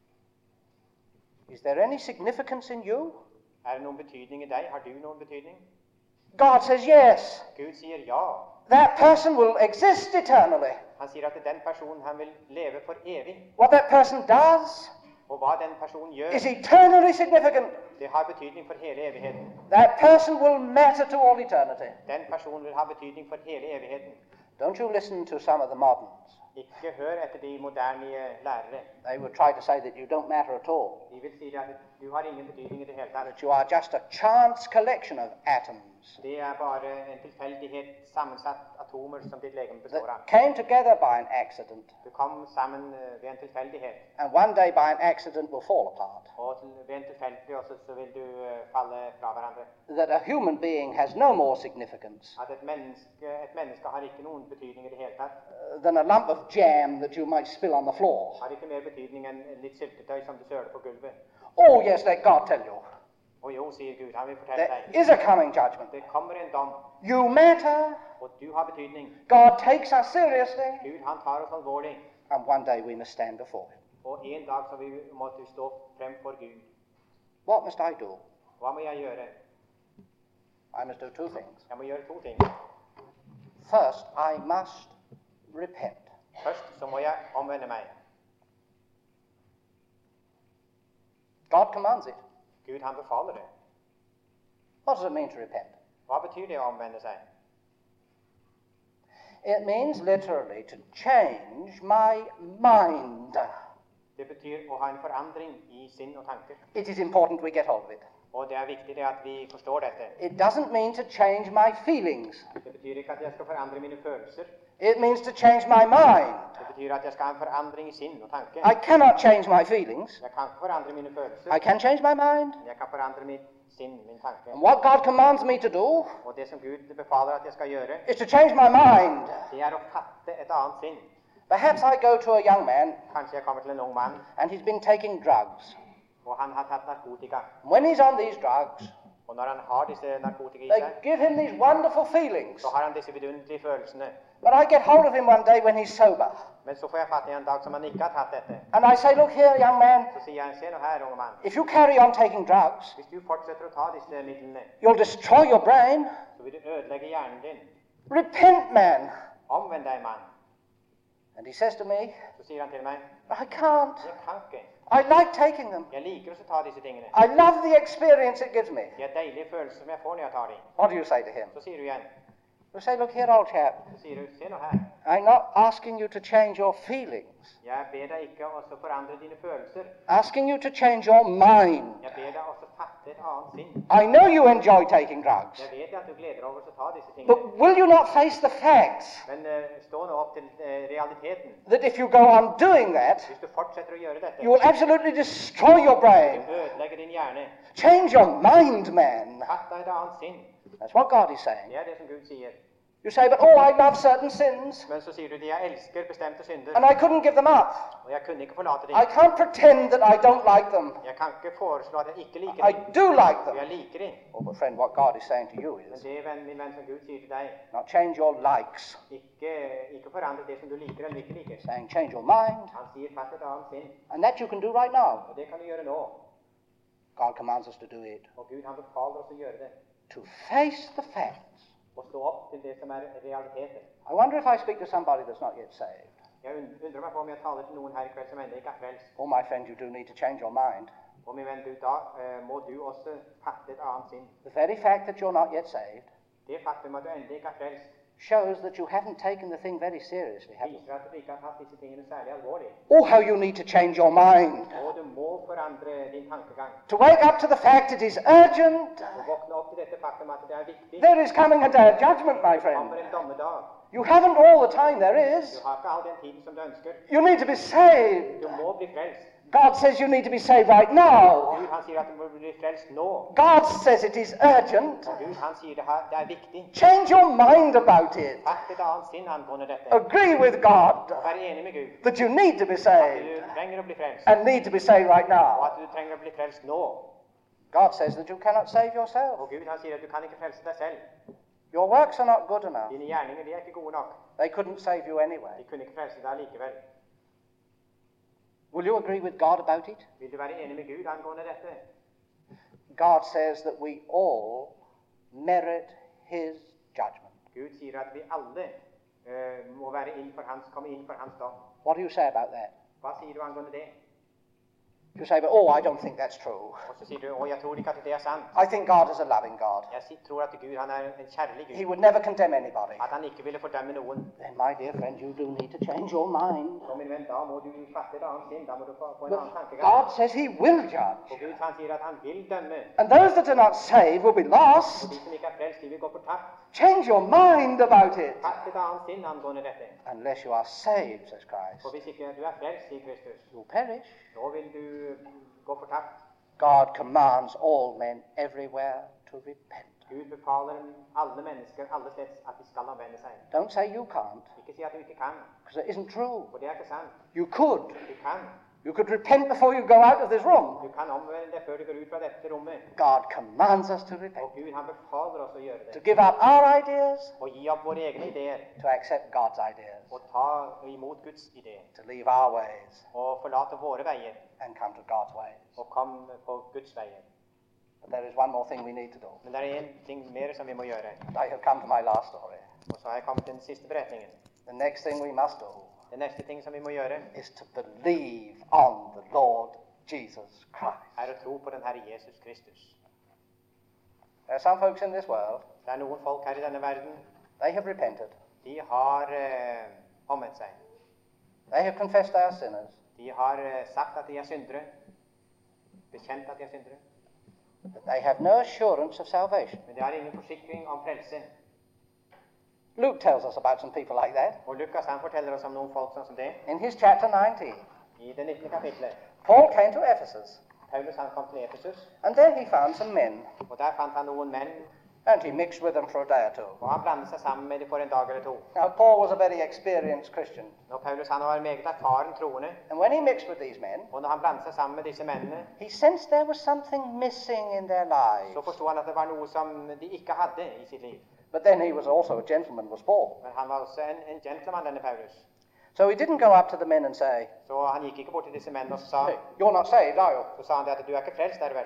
Is there any significance in you? Er det noen betydning i deg? Har du noen betydning? God says yes. Gud sier ja. That person will exist eternally. Han sier at den personen han vil leve for evig. What that person does Og hva den personen gjør, is eternally significant. det har betydning for hele evigheten. That person will matter to all eternity. Den personen vil ha betydning for hele evigheten. Don't you listen to some of the moderns. Ikke hør etter de moderne lærere. They would try to say that you don't matter at all, De vil si at du har ingen betydning i det hele tatt. that you are just a chance collection of atoms Det er bare en tilfeldighet, sammensatt atomer som ditt legeme består that av. came together by an accident, Du kom sammen ved en tilfeldighet, and one day by an accident will fall apart. og ved en tilfeldighet også så vil du falle fra hverandre. That a human being has no more significance At et menneske har ikke noen betydning i det hele tatt. than a lump of jam that you might spill on the floor. Har ikke mer betydning enn litt syltetøy som du søler på gulvet. Oh, yes, let God tell you. Og jo, sier Gud, han vil fortelle There deg. is a coming judgment. Det kommer en dom, You matter. og du har betydning. God takes us seriously. Gud, han tar oss alvorlig. And one day we must stand before Him. Og en dag så vi måtte stå frem for Gud. What must I do? Hva må jeg gjøre? I must do two things. Jeg må gjøre to ting. First, I must repent. Først så må jeg omvende meg. God commands it. Gud, han befaler det. What does it mean to repent? Hva betyr det å omvende seg? It means literally to change my mind. Det betyr å ha en forandring i sinn og tanker. It is important we get hold of it. Og det viktig det at vi forstår dette. It doesn't mean to change my feelings. Det betyr ikke at jeg skal forandre mine følelser. It means to change my mind. Det betyr at jeg skal ha en forandring i sinn og tanke. I cannot change my feelings. Jeg kan ikke forandre mine følelser. I can change my mind. Jeg kan forandre mitt sinn, min tanke. And what God commands me to do Og det som Gud befaler at jeg skal gjøre, is to change my mind. det er å fatte et annet sinn. Perhaps I go to a young man Kanskje jeg kommer til en ung mann, and he's been taking drugs. og han har tatt narkotika. When he's on these drugs, Og når han har disse narkotika i they seg, give him these wonderful feelings. så har han disse vidunderlige følelsene. But I get hold of him one day when he's sober. Men så får jeg fatt i en dag som han ikke har tatt dette. And I say, look here, young man, Så sier jeg, se nå her, unge mann. if you carry on taking drugs, Hvis du fortsetter å ta disse midlene, you'll destroy your brain. så vil du ødelegge hjernen din. Repent, man. Omvend deg, mann. And he says to me, Så sier han til meg, I can't. jeg kan ikke. I like taking them. Jeg liker også å ta disse tingene. I love the experience it gives me. De er deilige følelser som jeg får når jeg tar dem. What do you say to him? Så sier du igjen, You say, look here, old chap, så sier du, se nå her. I'm not asking you to change your feelings. Jeg ber deg ikke også forandre dine følelser. Asking you to change your mind. Jeg ber deg også fatte et annet sinn. I know you enjoy taking drugs. Jeg vet at du gleder deg over å ta disse But tingene. will you not face the facts Men stå nå opp til realiteten. that if you go on doing that, Hvis du fortsetter å gjøre dette, you will absolutely destroy your brain? du ødelegger din hjerne. Change your mind, man. Fatt deg et annet sinn. That's what God is saying. Det er det som Gud sier. You say, but oh, I love certain sins, Men så sier du, de jeg elsker bestemte synder, and I couldn't give them up. og jeg kunne ikke forlate dem. I can't pretend that I don't like them. Jeg kan ikke foreslå at jeg ikke liker I dem. do like For jeg them. liker dem. Oh, but friend, what God is saying to you Men is, det, min venn, som Gud sier til deg, not change your likes, ikke forandre det som du liker eller ikke liker. saying change your mind, Han sier fatt et annet sinn, and that you can do right now. og det kan du gjøre nå. God commands us to do it. Og Gud, han befaler oss å gjøre det. To face the facts. Og stå opp til det som er realiteter. I wonder if I speak to somebody that's not yet saved. Jeg undrer meg på om jeg taler til noen her i kveld som ennå ikke er frelst. Oh, my friend, you do need to change your mind. Og min venn, da må du også fatte et annet sinn. The very fact that you're not yet saved Det faktum at du ennå ikke er frelst, shows that you haven't taken the thing very seriously, have you? viser at du ikke har tatt disse tingene særlig alvorlig. Oh, how you need to change your mind. Og du må forandre din tankegang. To wake up to the fact it is urgent. Og våkne opp til dette faktum at det er viktig. There is coming a day of judgment, my Det friend. kommer en dommedag. You haven't all the time there is. Du har ikke all den tiden som du ønsker. You need to be saved. Du må bli frelst. God says you need to be saved right now. Gud, han sier at du må bli frelst nå. God says it is urgent. Og Gud, han sier det er viktig. Change your mind about it. Fatt et annet sinn angående dette. Agree with God Og vær enig med Gud. that you need to be At saved du trenger å bli frelst. and need to be saved right Og now. at du trenger å bli frelst nå. God says that you cannot save yourself. Og Gud, han sier at du kan ikke frelse deg selv. Your works are not good enough. Dine gjerninger, de er ikke gode nok. They couldn't save you anyway. De kunne ikke frelse deg likevel. Will you agree with God about it? Vil du være enig med Gud angående dette? God says that we all merit his judgment. Gud sier at vi alle må komme inn for hans dom. What do you say about that? Hva sier du angående det? You say, but oh, I don't think that's true. Og så sier du, jeg tror ikke at det er sant. I think God is a loving God. Jeg tror at Gud, han er en kjærlig He Gud. would never condemn anybody. At han ikke ville fordømme noen. Then, my dear friend, you do need to change your mind. Så min venn, da må du fatte et annet sinn. Da må du få en But annen tankegang. God says he will judge. Og Gud, han sier at han vil dømme. And those that are not saved will be Og lost. de som ikke er frelst, de vil gå fortapt. Change your mind about it. Fatt et annet sinn angående dette. Unless you are saved, says For Christ, hvis ikke du er frelst i Kristus, you'll perish. så vil du gå fortapt. God commands all men everywhere to repent. Gud befaler alle mennesker, alle steds, at de skal omvende seg. Don't say you can't, Ikke si at du ikke kan, because it isn't true. for det er ikke sant. You could. Du kan. You could repent before you go out of this room. Du kan omvende deg før du går ut fra dette rommet. God commands us to repent, Og Gud, han befaler oss å gjøre to det. give up our ideas, Og gi opp våre egne ideer. to accept God's ideas, Og ta imot Guds ideer. to leave our ways Og forlate våre veier. and come to God's ways. Og kom på Guds veier. But there is one more thing we need to do. Men det er en ting mer som vi må gjøre. I have come to my last story. Og så har jeg kommet til den siste beretningen. The next thing we must do Den neste ting som vi må gjøre, is to believe on the Lord Jesus Christ. er å tro på den Herre Jesus Kristus. There are some folks in this world, Det er noen folk her i denne verden, they have repented. de har omvendt seg. They have confessed they are sinners. De har sagt at de er syndere, bekjent at de er syndere. but they have no assurance of salvation. Men de har ingen forsikring om frelse. Luke tells us about some people like that Og Lukas han forteller oss om noen folk sånn som det in his chapter 19. i det 19. kapitlet. Paul came to Ephesus, Paulus han kom til Efesus, and there he found some men, og der fant han noen menn, and he mixed with them for a day or two. og han blandet seg sammen med dem for en dag eller to. Now, Paul was a very experienced Christian, Når Paulus han var meget erfaren troende, and when he mixed with these men, og når han blandet seg sammen med disse mennene, he sensed there was something missing in their lives. så forstod han at det var noe som de ikke hadde i sitt liv. But then he was also a gentleman, was Paul. Men han var også en gentleman, denne Paulus. So he didn't go up to the men and say, Så han gikk ikke bort til disse mennene og sa, "Hey, you're not saved, are you?" så sa han det at du er ikke frelst, er du vel?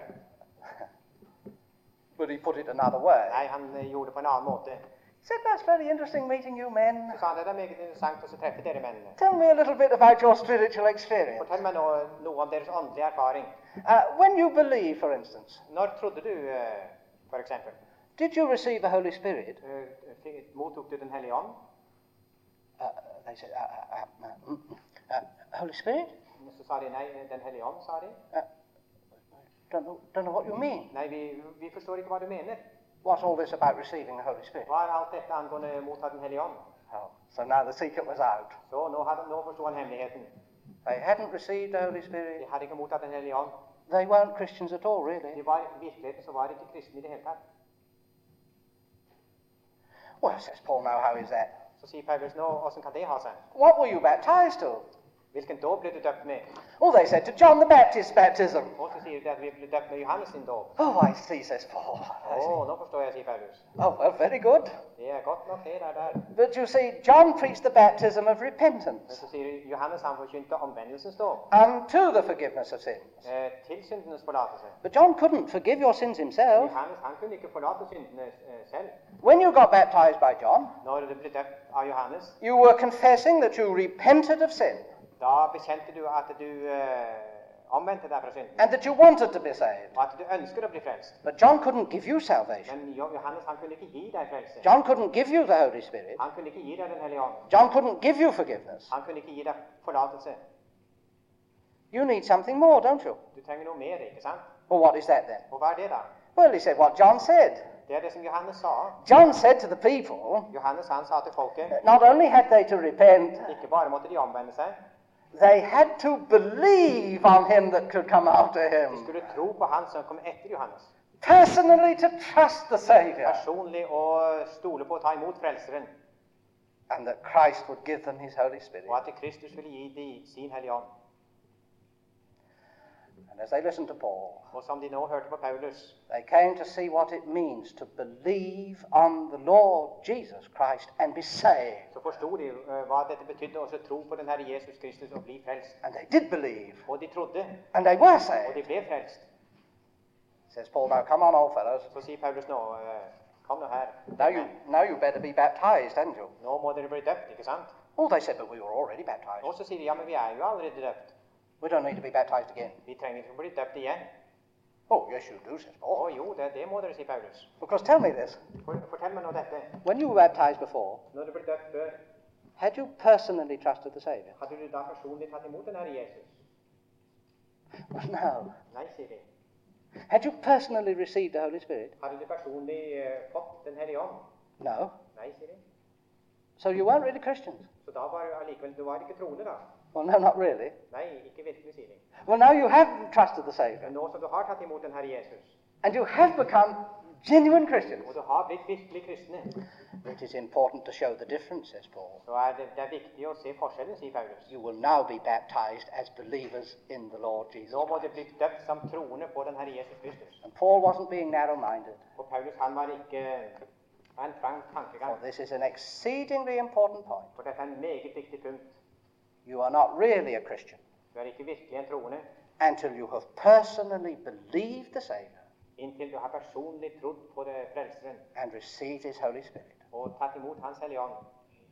But he put it another way. Nei, han gjorde det på en annen måte. He said, "That's very interesting meeting you men. Så sa han det er meget interessant å treffe dere mennene. Tell me a little bit about your spiritual experience. Fortell meg noe om deres åndelige erfaring. When you believe, for instance, Når trodde du, for eksempel, did you receive the Holy Spirit?" mottok du Den hellige ånd? They said, "Holy Spirit? Så sa de nei, Den hellige ånd, sa de. Don't know what you mean. Nei, vi forstår ikke hva du mener. What's all this about receiving the Holy Spirit?" Hva er alt dette angående motta Den hellige ånd? Oh, so now the secret was out. Så nå forstod han hemmeligheten. They hadn't received the Holy Spirit. De hadde ikke mottatt Den hellige ånd. They weren't Christians at all, really. De var i virkeligheten så var de ikke kristne i det hele tatt. Well, says Paul, now how is that? Så sier Paulus nå, hvordan kan det ha seg? What were you baptized to? Hvilken dåp ble du døpt med? Oh, they said to John the Baptist's baptism. Og så sier de at vi ble døpt med Johannes sin dåp. Oh, I see, says Paul. I see. Nå forstår jeg, sier Paulus. Oh, well, very good. Det er godt nok det der. But you see, John preached the baptism of Men repentance så sier Johannes han forkynte omvendelsens dåp. unto the forgiveness of sins. Til syndenes forlatelse. But John couldn't forgive your sins himself. Johannes han kunne ikke forlate syndene selv. When you got baptized by John, Når det ble døpt av Johannes, you were confessing that you repented of sin da bekjente du at du omvendte deg fra synden, and that you wanted to be saved. og at du ønsker å bli frelst. But John couldn't give you salvation. Men Johannes han kunne ikke gi deg frelse. John couldn't give you the Holy Spirit. Han kunne ikke gi deg Den hellige ånd. John couldn't give you forgiveness. Han kunne ikke gi deg forlatelse. You need something more, don't you? Du trenger noe mer, ikke sant? Well, what is that then? Og hva er det da? Well, he said what John said. Det er det som Johannes sa. John said to the people, Johannes han sa til folket, not only had they to repent, ikke bare måtte de omvende seg, they had to believe on him that could come after de him. skulle tro på han som kom etter Johannes. Personally to trust the Savior. Personlig å stole på å ta imot frelseren, And that Christ would give them his Holy Spirit. og at Kristus ville gi dem sin hellige ånd. And as they listened to Paul, Og som de nå hørte på Paulus, they came to see what it means to believe on the Lord Jesus Christ and be saved. så forstod de hva dette betydde å tro på den Herre Jesus Kristus og bli frelst. And they did believe. Og de trodde, And they were og saved. de ble frelst. Says Paul, now come on, old fellows. Så sier Paulus nå, kom nå her. Now you better be baptized, hadn't you? Nå må dere bli døpt, ikke sant? Oh, they said, but we were already baptized. Og så sier de, ja, men vi er jo allerede døpt. We don't need to be baptized again. Vi trenger ikke å bli døpt igjen. Oh, yes, you do, says Paul. Å jo, det må dere, sier Paulus. Because tell me this. Fortell meg nå dette. When you were baptized before, Når du ble døpt før, had you personally trusted the Savior? hadde du da personlig tatt imot den Herre Jesus? Well, no. Nei, sier de. Had you personally received the Holy Spirit? Hadde du personlig fått den Hellige ånd? No. Nei, sier de. So you weren't really Christians? Så da var du allikevel, du var ikke troende da? Well, no, not really. Nei, ikke virkelig, sier de. Well, now you have trusted the Savior, Men nå som du har tatt imot den Herre Jesus, and you have become genuine Christians. og du har blitt virkelig kristne, It is important to show the difference, says Paul. så er det viktig å se forskjellen, sier Paulus. You will now be baptized as believers in the Lord Jesus Nå må det Christ. bli døpt som troende på den Herre Jesus Kristus. And Paul wasn't being narrow-minded, Og Paulus, han var ikke en trang for tankegang, this is an exceedingly important point. for dette er en meget viktig punkt. You are not really a Christian Du er ikke virkelig en troende until you have personally believed the Savior inntil du har personlig trodd på det frelseren and received his Holy Spirit. og tatt imot Hans Hellige Ånd.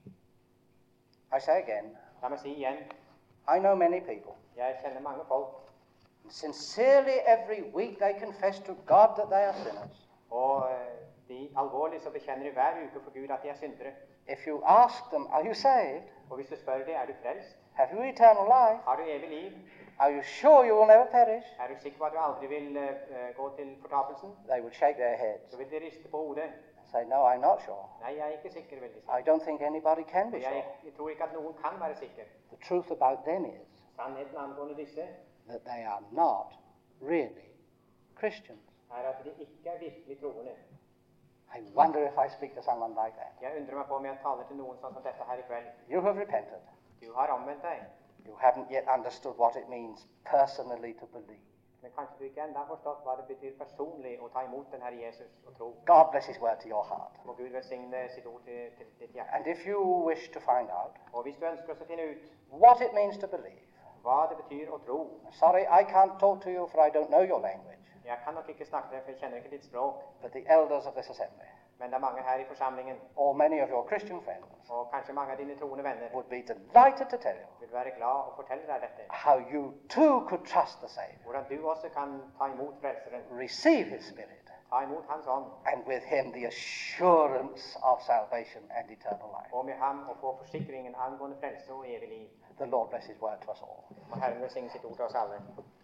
I say again, La meg si igjen, I know many people. jeg kjenner mange folk, Sincerely every week they confess to God that they are sinners. og de alvorlig så bekjenner de hver uke for Gud at de er syndere. If you ask them, are you saved? Og hvis du spør dem, er du frelst? Have you eternal life? Har du evig liv? Are you sure you will never perish? Er du sikker på at du aldri vil gå til fortapelsen? They would shake their heads. Så vil de riste på hodet. Say, no, I'm not sure. Nei, jeg er ikke sikker, vil de si. I don't think anybody can be Og sure. jeg tror ikke at noen kan være sikker. The truth about them is Sannheten angående disse that they are not really Christians. er at de ikke er virkelig troende. I wonder if I speak to someone like that. Jeg undrer meg på om jeg taler til noen sånn som dette her i kveld. You have repented. Du har omvendt deg, You haven't yet understood what it means personally to believe. men kanskje du ikke enda har forstått hva det betyr personlig å ta imot den Herre Jesus og tro. God bless his word to your heart. Må Gud velsigne sitt ord til ditt hjerte. And if you wish to find out Og hvis du ønsker å finne ut what it means to believe, hva det betyr å tro. sorry, I can't talk to you for I don't know your language, Jeg kan nok ikke snakke til deg, for jeg kjenner ikke ditt språk. but the elders of this assembly, Men det er mange her i forsamlingen, or many of your Christian friends, og kanskje mange av dine troende venner, would be delighted to tell you vil være glad og fortelle deg dette. how you too could trust the Savior, Hvordan du også kan ta imot Frelseren, receive his Spirit, ta imot Hans ånd, and with him the assurance of salvation and eternal life. og med ham å få forsikringen angående frelse og evig liv. The Lord bless his word to us all. Må Herren velsigne sitt ord til oss alle.